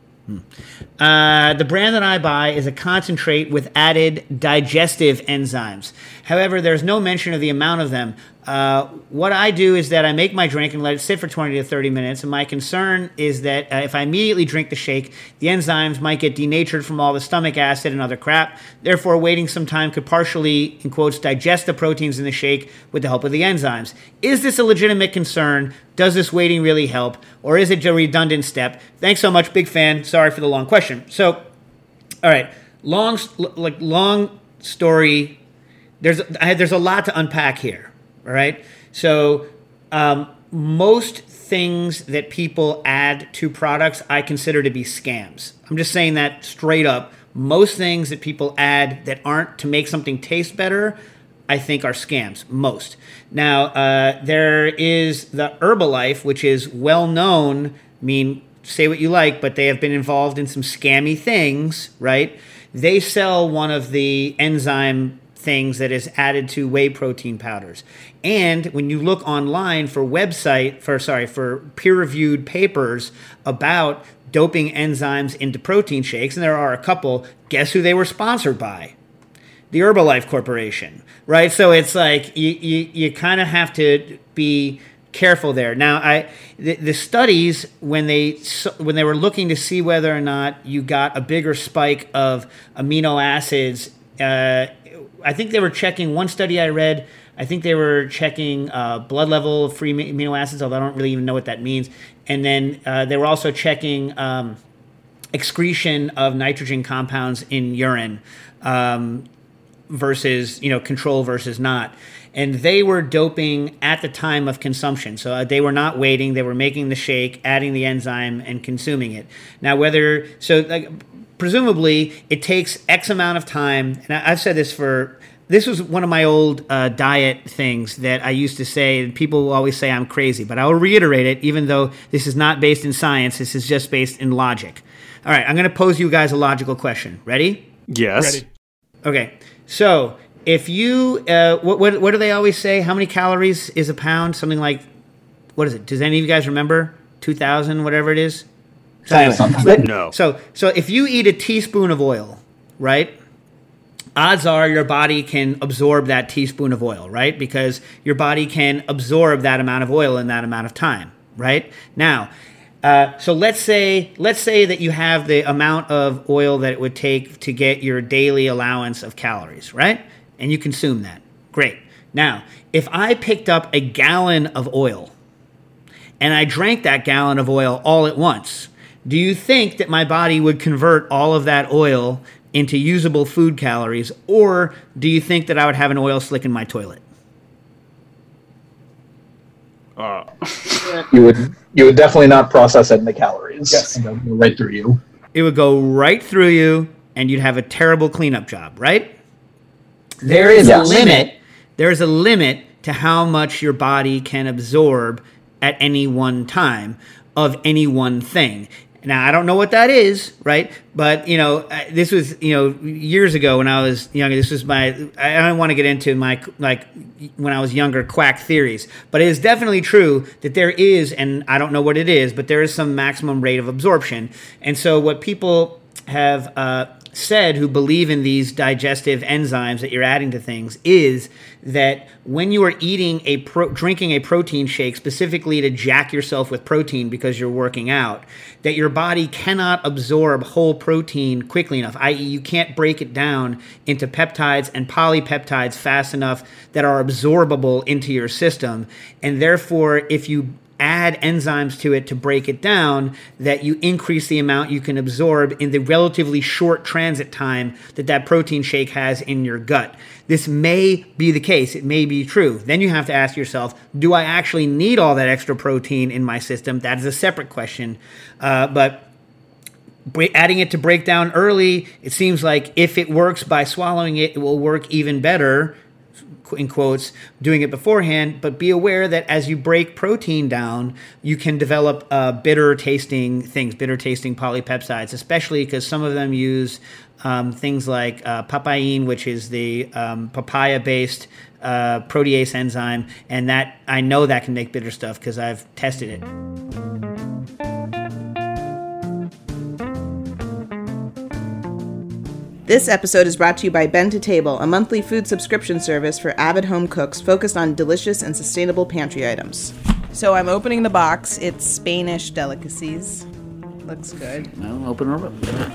Uh, the brand that I buy is a concentrate with added digestive enzymes. However, there's no mention of the amount of them. Uh, what I do is that I make my drink and let it sit for twenty to thirty minutes. And my concern is that uh, if I immediately drink the shake, the enzymes might get denatured from all the stomach acid and other crap. Therefore, waiting some time could partially, in quotes, digest the proteins in the shake with the help of the enzymes. Is this a legitimate concern? Does this waiting really help? Or is it a redundant step? Thanks so much. Big fan. Sorry for the long question. So, all right. Long, like long story. There's, I, there's a lot to unpack here. All right. So um, most things that people add to products, I consider to be scams. I'm just saying that straight up. Most things that people add that aren't to make something taste better, I think are scams. Most. Now, uh, there is the Herbalife, which is well known. I mean, say what you like, but they have been involved in some scammy things, right? They sell one of the enzyme things that is added to whey protein powders. And when you look online for website for sorry for peer-reviewed papers about doping enzymes into protein shakes, and there are a couple, guess who they were sponsored by? The Herbalife Corporation, right? So it's like you you, you kind of have to be careful there. Now, I the, the studies when they when they were looking to see whether or not you got a bigger spike of amino acids, uh, I think they were checking. One study I read, I think they were checking uh, blood level of free amino acids, although I don't really even know what that means. And then uh, they were also checking um, excretion of nitrogen compounds in urine. Um, versus, you know, control versus not. And they were doping at the time of consumption. So uh, they were not waiting. They were making the shake, adding the enzyme, and consuming it. Now, whether, so like, presumably it takes X amount of time. And I, I've said this for, this was one of my old uh, diet things that I used to say, and people will always say I'm crazy, but I will reiterate it, even though this is not based in science. This is just based in logic. All right, I'm going to pose you guys a logical question. Ready? Yes. Ready. Okay. So if you, uh, what, what what do they always say? How many calories is a pound? Something like, what is it? Does any of you guys remember? two thousand, whatever it is? So, anyway, No. So, so if you eat a teaspoon of oil, right, odds are your body can absorb that teaspoon of oil, right? Because your body can absorb that amount of oil in that amount of time, right? Now, Uh, so let's say let's say that you have the amount of oil that it would take to get your daily allowance of calories, right? And you consume that. Great. Now, if I picked up a gallon of oil and I drank that gallon of oil all at once, do you think that my body would convert all of that oil into usable food calories, or do you think that I would have an oil slick in my toilet? Uh, You would you would definitely not process it into calories. Yes. It would go right through you. It would go right through you, and you'd have a terrible cleanup job, right? There is Yes. a limit. There is a limit to how much your body can absorb at any one time of any one thing. Now, I don't know what that is, right? But, you know, uh, this was, you know, years ago when I was younger. This was my, I don't want to get into my, like, when I was younger, quack theories. But it is definitely true that there is, and I don't know what it is, but there is some maximum rate of absorption. And so what people have uh, said who believe in these digestive enzymes that you're adding to things is that when you are eating a pro- drinking a protein shake specifically to jack yourself with protein because you're working out, that your body cannot absorb whole protein quickly enough, that is you can't break it down into peptides and polypeptides fast enough that are absorbable into your system. And therefore, if you add enzymes to it to break it down, that you increase the amount you can absorb in the relatively short transit time that that protein shake has in your gut. This may be the case. It may be true. Then you have to ask yourself, do I actually need all that extra protein in my system? That is a separate question. Uh, but adding it to break down early, it seems like if it works by swallowing it, it will work even better, in quotes, doing it beforehand. But be aware that as you break protein down, you can develop uh, bitter tasting things, bitter tasting polypeptides, especially because some of them use um, things like uh, papain, which is the um, papaya-based uh, protease enzyme. And that I know that can make bitter stuff because I've tested it. This episode is brought to you by Ben to Table, a monthly food subscription service for avid home cooks focused on delicious and sustainable pantry items. So I'm opening the box. It's Spanish delicacies. Looks good. Well, open her up.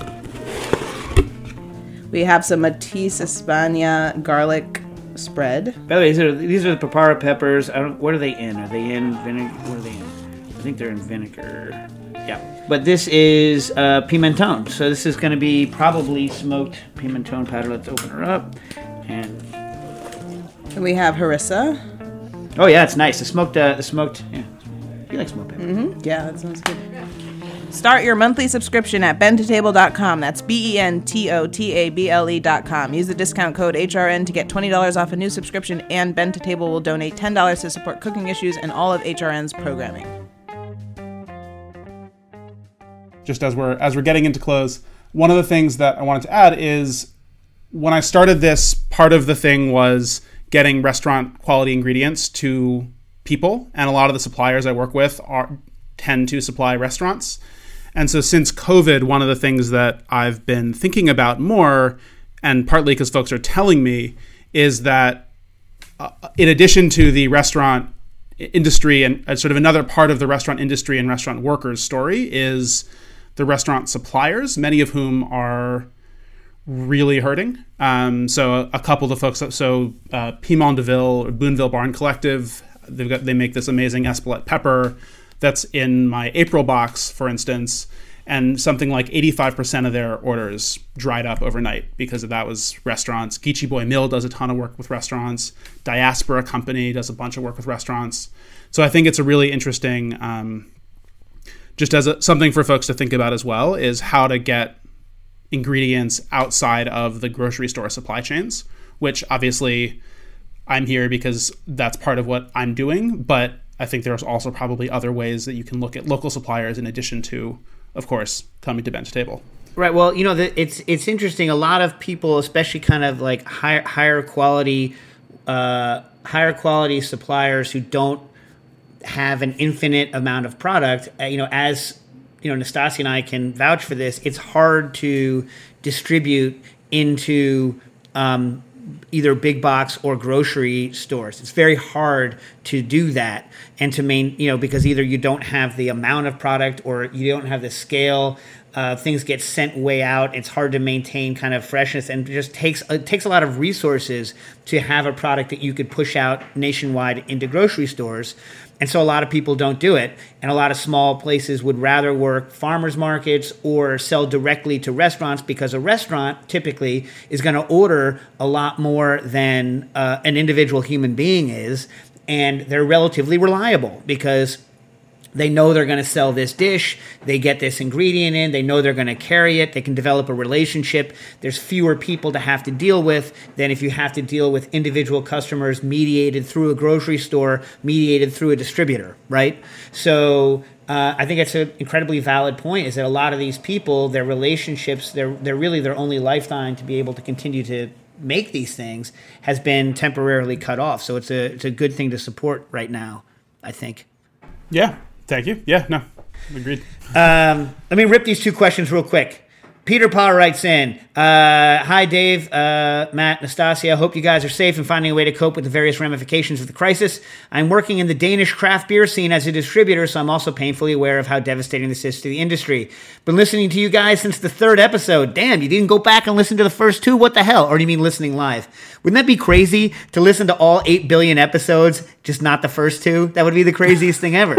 We have some Matisse España garlic spread. By the way, these are these are the papaya peppers. I don't. What are they in? Are they in vinegar? What are they in? I think they're in vinegar. Yeah. But this is uh, pimentón. So this is going to be probably smoked pimentón powder. Let's open her up. And And we have harissa. oh yeah, it's nice. The smoked. Uh, the smoked. Yeah. You like smoked pepper? Mm-hmm. Yeah, that sounds good. Start your monthly subscription at ben to table dot com. That's B E N T O T A B L E dot com. Use the discount code H R N to get twenty dollars off a new subscription, and Ben to Table will donate ten dollars to support Cooking Issues and all of H R N's programming. Just as we're as we're getting into close, one of the things that I wanted to add is when I started this, part of the thing was getting restaurant quality ingredients to people, and a lot of the suppliers I work with are tend to supply restaurants. And so since COVID, one of the things that I've been thinking about more, and partly because folks are telling me, is that uh, in addition to the restaurant industry and uh, sort of another part of the restaurant industry and restaurant workers story is the restaurant suppliers, many of whom are really hurting. Um, so a couple of the folks, so uh, Piment de Ville or Boonville Barn Collective, they've got, they make this amazing Espelette pepper that's in my April box, for instance, and something like eighty-five percent of their orders dried up overnight because of that was restaurants. Geechee Boy Mill does a ton of work with restaurants. Diaspora Company does a bunch of work with restaurants. So I think it's a really interesting, um, just as a, something for folks to think about as well, is how to get ingredients outside of the grocery store supply chains, which obviously I'm here because that's part of what I'm doing, but I think there's also probably other ways that you can look at local suppliers in addition to, of course, coming to Bench Table. Right. Well, you know, the, it's it's interesting. A lot of people, especially kind of like higher higher quality, uh, higher quality suppliers who don't have an infinite amount of product. Uh, you know, as you know, Nastasia and I can vouch for this. It's hard to distribute into um, either big box or grocery stores. It's very hard to do that and to main, you know, because either you don't have the amount of product or you don't have the scale. Uh, things get sent way out. It's hard to maintain kind of freshness, and it just takes it takes a lot of resources to have a product that you could push out nationwide into grocery stores. And so a lot of people don't do it. And a lot of small places would rather work farmers markets or sell directly to restaurants, because a restaurant typically is going to order a lot more than uh, an individual human being is. And they're relatively reliable because they know they're going to sell this dish. They get this ingredient in. They know they're going to carry it. They can develop a relationship. There's fewer people to have to deal with than if you have to deal with individual customers mediated through a grocery store, mediated through a distributor, right? So uh, I think it's an incredibly valid point, is that a lot of these people, their relationships, they're, they're really their only lifeline to be able to continue to make these things has been temporarily cut off. So it's a, it's a good thing to support right now, I think. Yeah. Thank you. Yeah, no, agreed. Um, let me rip these two questions real quick. Peter Parr writes in, uh, hi, Dave, uh, Matt, Nastasia. Hope you guys are safe and finding a way to cope with the various ramifications of the crisis. I'm working in the Danish craft beer scene as a distributor, so I'm also painfully aware of how devastating this is to the industry. Been listening to you guys since the third episode. Damn, you didn't go back and listen to the first two? What the hell? Or do you mean listening live? Wouldn't that be crazy to listen to all eight billion episodes, just not the first two? That would be the craziest thing ever.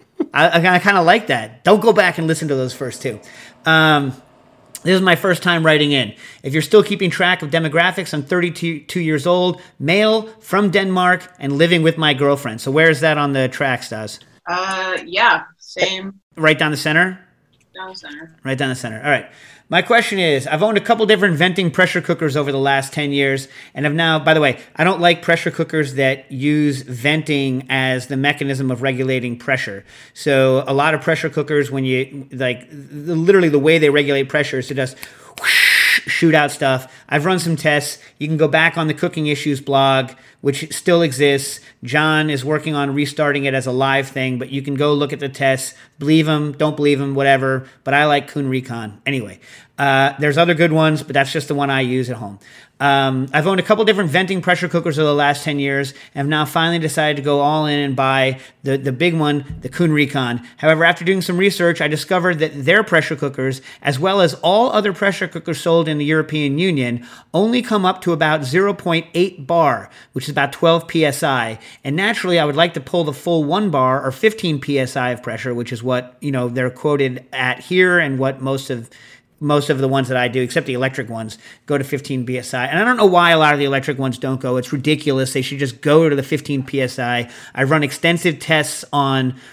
I, I kind of like that. Don't go back and listen to those first two. Um, this is my first time writing in. If you're still keeping track of demographics, I'm thirty-two years old, male, from Denmark, and living with my girlfriend. So where is that on the track, Stas? Uh, yeah, same. Right down the center? Down the center. Right down the center. All right. My question is, I've owned a couple different venting pressure cookers over the last ten years, and have now, by the way, I don't like pressure cookers that use venting as the mechanism of regulating pressure. So a lot of pressure cookers, when you, like, the, literally the way they regulate pressure is to just whoosh, shoot out stuff. I've run some tests. You can go back on the Cooking Issues blog, which still exists. John is working on restarting it as a live thing, but you can go look at the tests. Believe him, don't believe him, whatever. But I like Kuhn Recon. Anyway, uh, there's other good ones, but that's just the one I use at home. Um, I've owned a couple different venting pressure cookers over the last ten years, and have now finally decided to go all in and buy the, the big one, the Kuhn Recon. However, after doing some research, I discovered that their pressure cookers, as well as all other pressure cookers sold in the European Union, only come up to about zero point eight bar, which is about twelve P S I. And naturally, I would like to pull the full one bar or fifteen P S I of pressure, which is what, you know, they're quoted at here, and what most of Most of the ones that I do, except the electric ones, go to fifteen P S I. And I don't know why a lot of the electric ones don't go. It's ridiculous. They should just go to the fifteen P S I. I've run extensive tests on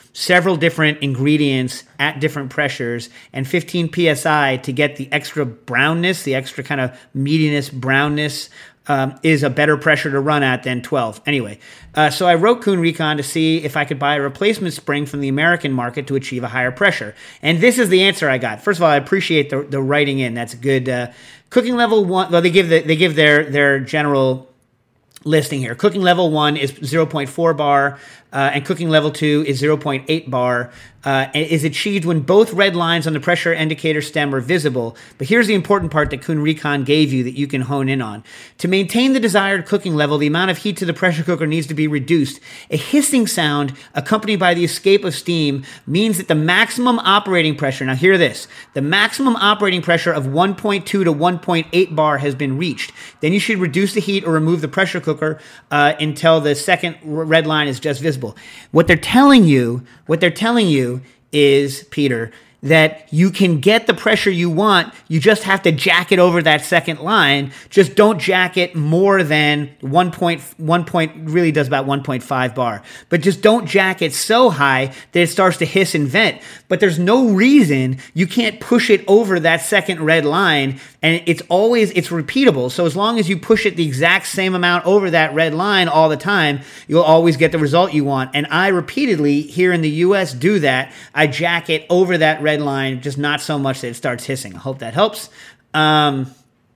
several different ingredients at different pressures and fifteen P S I to get the extra brownness, the extra kind of meatiness, brownness, um, is a better pressure to run at than twelve. Anyway, uh, so I wrote Kuhn Recon to see if I could buy a replacement spring from the American market to achieve a higher pressure. And this is the answer I got. First of all, I appreciate the, the writing in. That's good. Uh, cooking level one, well, they give the, they give their, their general listing here. Cooking level one is zero point four bar, uh, and cooking level two is zero point eight bar, uh, and is achieved when both red lines on the pressure indicator stem are visible. But here's the important part that Kuhn Recon gave you that you can hone in on. To maintain the desired cooking level, the amount of heat to the pressure cooker needs to be reduced. A hissing sound accompanied by the escape of steam means that the maximum operating pressure, now hear this, the maximum operating pressure of one point two to one point eight bar has been reached. Then you should reduce the heat or remove the pressure cooker uh, until the second red line is just visible. What they're telling you, what they're telling you is, Peter, that you can get the pressure you want. You just have to jack it over that second line. Just don't jack it more than one point, one point really does about one point five bar. But just don't jack it so high that it starts to hiss and vent. But there's no reason you can't push it over that second red line. And it's always, it's repeatable. So as long as you push it the exact same amount over that red line all the time, you'll always get the result you want. And I repeatedly here in the U S do that. I jack it over that red line, just not so much that it starts hissing. I hope that helps. Um,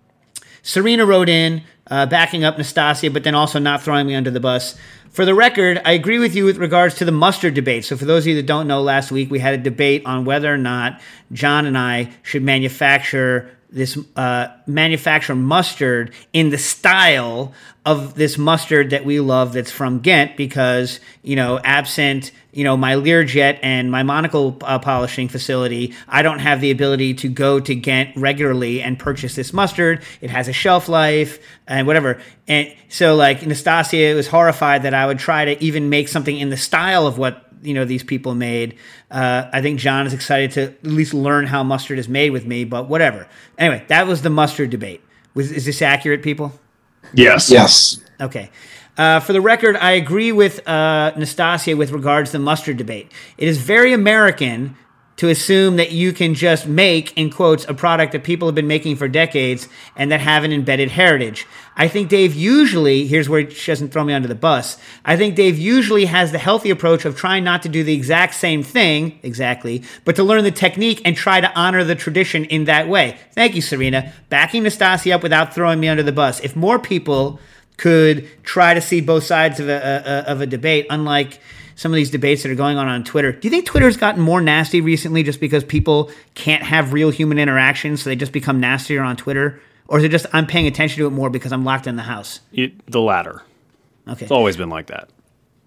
Serena wrote in, uh, backing up Nastasia, but then also not throwing me under the bus. For the record, I agree with you with regards to the mustard debate. So for those of you that don't know, last week we had a debate on whether or not John and I should manufacture this uh, manufacture mustard in the style of this mustard that we love that's from Ghent, because, you know, absent, you know, my Learjet and my monocle uh, polishing facility, I don't have the ability to go to Ghent regularly and purchase this mustard. It has a shelf life and whatever. And so, like, Nastasia was horrified that I would try to even make something in the style of what, you know, these people made. Uh, I think John is excited to at least learn how mustard is made with me, but whatever. Anyway, that was the mustard debate. Was, is this accurate, people? Yes. Yes. Okay. Uh, for the record, I agree with uh, Nastasia with regards to the mustard debate. It is very American to assume that you can just make, in quotes, a product that people have been making for decades and that have an embedded heritage. I think Dave usually, here's where she doesn't throw me under the bus, I think Dave usually has the healthy approach of trying not to do the exact same thing, exactly, but to learn the technique and try to honor the tradition in that way. Thank you, Serena. Backing Nastasia up without throwing me under the bus. If more people could try to see both sides of a, a, of a debate, unlike some of these debates that are going on on Twitter. Do you think Twitter's gotten more nasty recently just because people can't have real human interaction, so they just become nastier on Twitter? Or is it just I'm paying attention to it more because I'm locked in the house? It, the latter. Okay. It's always been like that.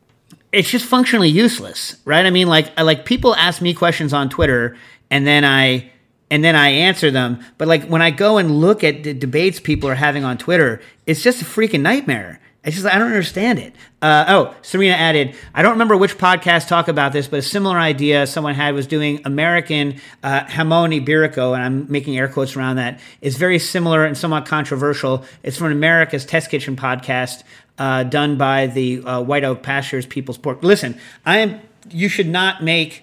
It's just functionally useless, right? I mean, like, like people ask me questions on Twitter, and then I and then I answer them. But like when I go and look at the debates people are having on Twitter, it's just a freaking nightmare. It's just, I don't understand it. Uh, oh, Serena added, I don't remember which podcast talk about this, but a similar idea someone had was doing American uh, Jamon Iberico, and I'm making air quotes around that. It's very similar and somewhat controversial. It's from America's Test Kitchen podcast uh, done by the uh, White Oak Pastures People's Pork. Listen, I am. You should not make...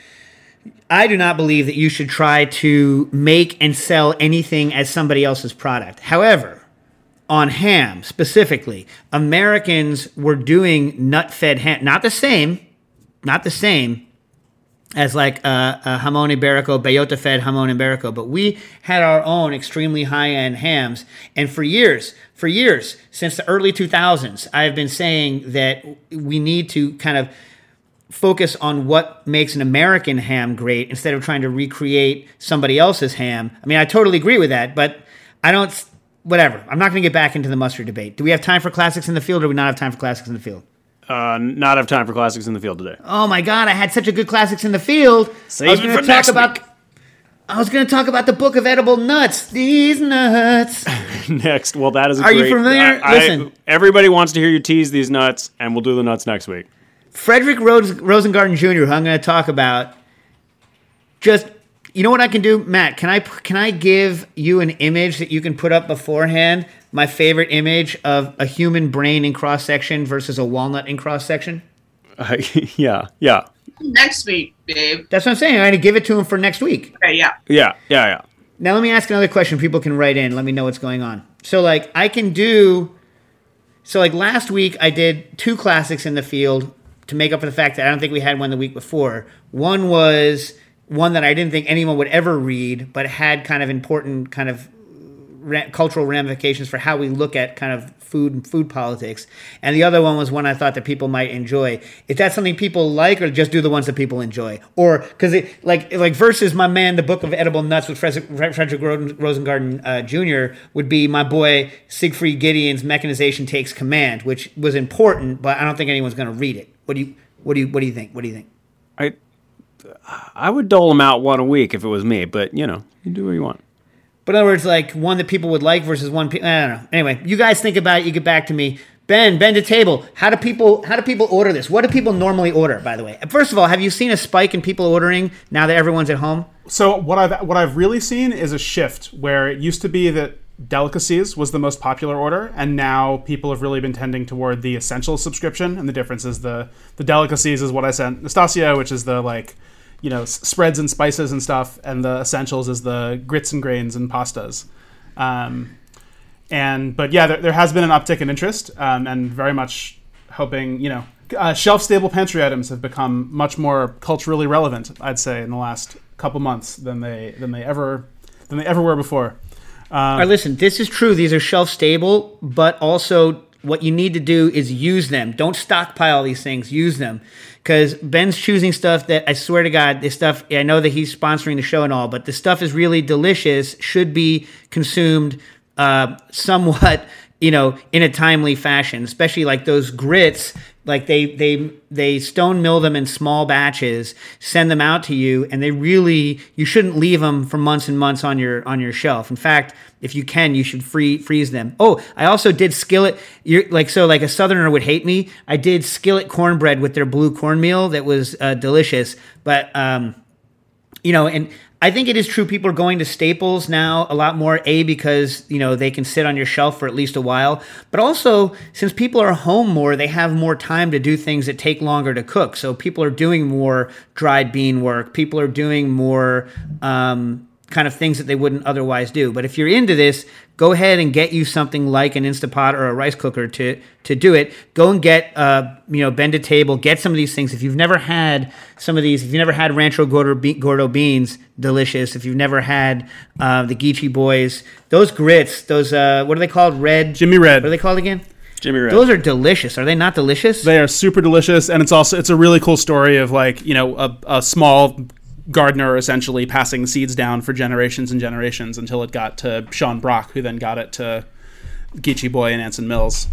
I do not believe that you should try to make and sell anything as somebody else's product. However, on ham specifically, Americans were doing nut-fed ham. Not the same, not the same as like uh, uh, Jamon Iberico, bellota-fed Jamon Iberico, but we had our own extremely high-end hams. And for years, for years, since the early two thousands, I have been saying that we need to kind of focus on what makes an American ham great instead of trying to recreate somebody else's ham. I mean, I totally agree with that, but I don't... Whatever. I'm not going to get back into the mustard debate. Do we have time for classics in the field, or do we not have time for classics in the field? Uh, not have time for classics in the field today. Oh my God! I had such a good classics in the field. Save I was it going for to talk next about. week. I was going to talk about the Book of Edible Nuts. These nuts. Next. Well, that is. A Are great, you familiar? I, Listen. I, everybody wants to hear you tease these nuts, and we'll do the nuts next week. Frederick Rose, Rosengarten Junior, who I'm going to talk about, just. You know what I can do, Matt? Can I can I give you an image that you can put up beforehand? My favorite image of a human brain in cross section versus a walnut in cross section. Uh, yeah, yeah. Next week, babe. That's what I'm saying. I'm going to give it to him for next week. Okay, yeah. Yeah, yeah, yeah. Now let me ask another question. People can write in. Let me know what's going on. So like I can do. So like last week I did two classics in the field to make up for the fact that I don't think we had one the week before. One was one that I didn't think anyone would ever read, but had kind of important kind of ra- cultural ramifications for how we look at kind of food and food politics. And the other one was one I thought that people might enjoy. Is that something people like, or just do the ones that people enjoy? Or because it like like versus my man, the Book of Edible Nuts with Frederick, Frederick Rosengarten uh, Junior would be my boy Siegfried Gideon's Mechanization Takes Command, which was important, but I don't think anyone's going to read it. What do you what do you what do you think? What do you think? I I would dole them out one a week if it was me, but you know, you do what you want. But in other words, like one that people would like versus one. Pe- I don't know. Anyway, you guys think about it. You get back to me. Ben, Ben to table. How do people? How do people order this? What do people normally order? By the way, first of all, have you seen a spike in people ordering now that everyone's at home? So what I've what I've really seen is a shift where it used to be that delicacies was the most popular order, and now people have really been tending toward the essentials subscription. And the difference is the the delicacies is what I sent Nastasia, which is the like, you know, s- spreads and spices and stuff, and the essentials is the grits and grains and pastas. Um, and but yeah, there, there has been an uptick in interest, um, and very much hoping, you know, uh, shelf-stable pantry items have become much more culturally relevant, I'd say, in the last couple months than they than they ever than they ever were before. Um, All right, listen, this is true. These are shelf-stable, but also what you need to do is use them. Don't stockpile these things. Use them. Because Ben's choosing stuff that, I swear to God, this stuff, I know that he's sponsoring the show and all, but the stuff is really delicious, should be consumed uh, somewhat, you know, in a timely fashion, especially like those grits. Like they they they stone mill them in small batches, send them out to you, and they really, you shouldn't leave them for months and months on your on your shelf. In fact, if you can, you should free freeze them. Oh, I also did skillet. You're like so like a Southerner would hate me. I did skillet cornbread with their blue cornmeal that was uh, delicious. But um, you know, and I think it is true. People are going to staples now a lot more, A, because, you know, they can sit on your shelf for at least a while. But also, since people are home more, they have more time to do things that take longer to cook. So people are doing more dried bean work. People are doing more um, kind of things that they wouldn't otherwise do. But if you're into this, go ahead and get you something like an Instapot or a rice cooker to to do it. Go and get, uh, you know, Bend a Table. Get some of these things. If you've never had some of these, if you've never had Rancho Gordo, Be- Gordo beans, delicious. If you've never had uh, the Geechee Boys, those grits, those, uh, what are they called? Red? Jimmy Red. What are they called again? Jimmy Red. Those are delicious. Are they not delicious? They are super delicious, and it's also it's a really cool story of like, you know, a, a small gardener essentially passing seeds down for generations and generations until it got to Sean Brock, who then got it to Geechee Boy and Anson Mills.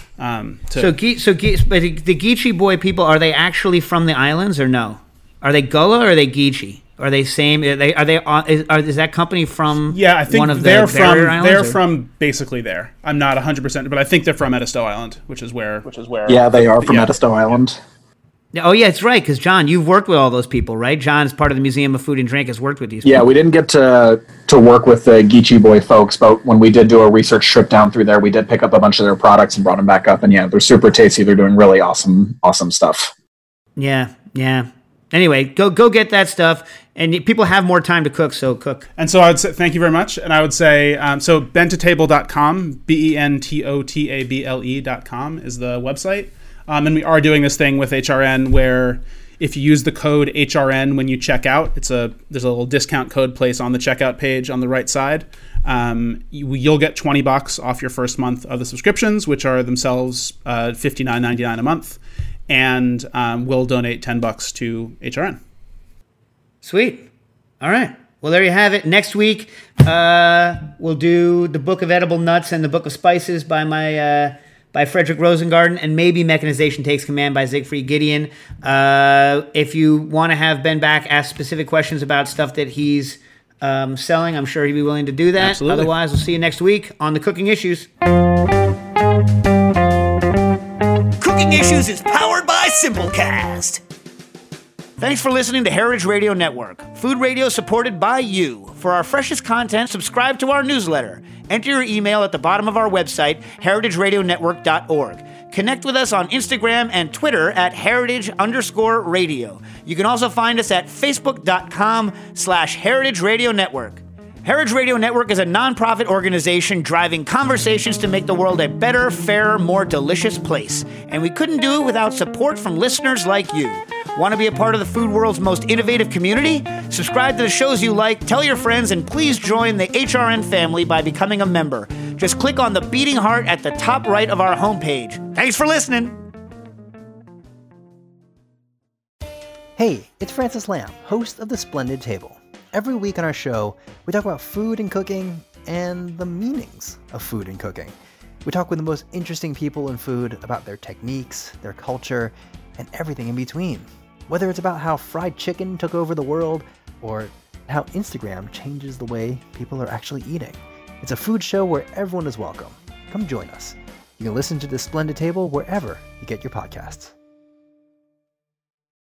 Um, to so, Ge- so Ge- but the Geechee Boy people, are they actually from the islands or no? Are they Gullah or are they Geechee? Are they same? Are they? Are they? On, is, are, is that company from? yeah, I think one of they're the from barrier islands, they're or? from basically there. I'm not one hundred percent, but I think they're from Edisto Island, which is where which is where. Yeah, they are from yeah. Edisto Island. Oh yeah, it's right. Because John, you've worked with all those people, right? John's part of the Museum of Food and Drink. Has worked with these. Yeah, people. we didn't get to to work with the Geechee Boy folks, but when we did do a research trip down through there, we did pick up a bunch of their products and brought them back up. And yeah, they're super tasty. They're doing really awesome, awesome stuff. Yeah, yeah. Anyway, go go get that stuff, and people have more time to cook, so cook. And so I would say thank you very much. And I would say, um, so bentotable dot com, B E N T O T A B L E dot com is the website. Um, and we are doing this thing with H R N where if you use the code H R N when you check out, it's a there's a little discount code place on the checkout page on the right side. Um, you, you'll get twenty bucks off your first month of the subscriptions, which are themselves uh, fifty-nine ninety-nine a month. And um, we'll donate ten bucks to H R N. Sweet. All right. Well, there you have it. Next week, uh, we'll do the Book of Edible Nuts and the Book of Spices by my uh, by Frederick Rosengarten, and maybe Mechanization Takes Command by Siegfried Gideon. Uh, if you want to have Ben back ask specific questions about stuff that he's um, selling, I'm sure he'd be willing to do that. Absolutely. Otherwise, we'll see you next week on the Cooking Issues. Cooking Issues is powered by Simplecast. Thanks for listening to Heritage Radio Network, food radio supported by you. For our freshest content, subscribe to our newsletter Enter your email at the bottom of our website, heritage radio network dot org. Connect with us on Instagram and Twitter at heritage underscore radio. You can also find us at facebook.com slash heritage radio network. Heritage Radio Network is a nonprofit organization driving conversations to make the world a better, fairer, more delicious place. And we couldn't do it without support from listeners like you. Want to be a part of the food world's most innovative community? Subscribe to the shows you like, tell your friends, and please join the H R N family by becoming a member. Just click on the beating heart at the top right of our homepage. Thanks for listening. Hey, it's Francis Lamb, host of The Splendid Table. Every week on our show, we talk about food and cooking and the meanings of food and cooking. We talk with the most interesting people in food about their techniques, their culture, and everything in between. Whether it's about how fried chicken took over the world or how Instagram changes the way people are actually eating. It's a food show where everyone is welcome. Come join us. You can listen to The Splendid Table wherever you get your podcasts.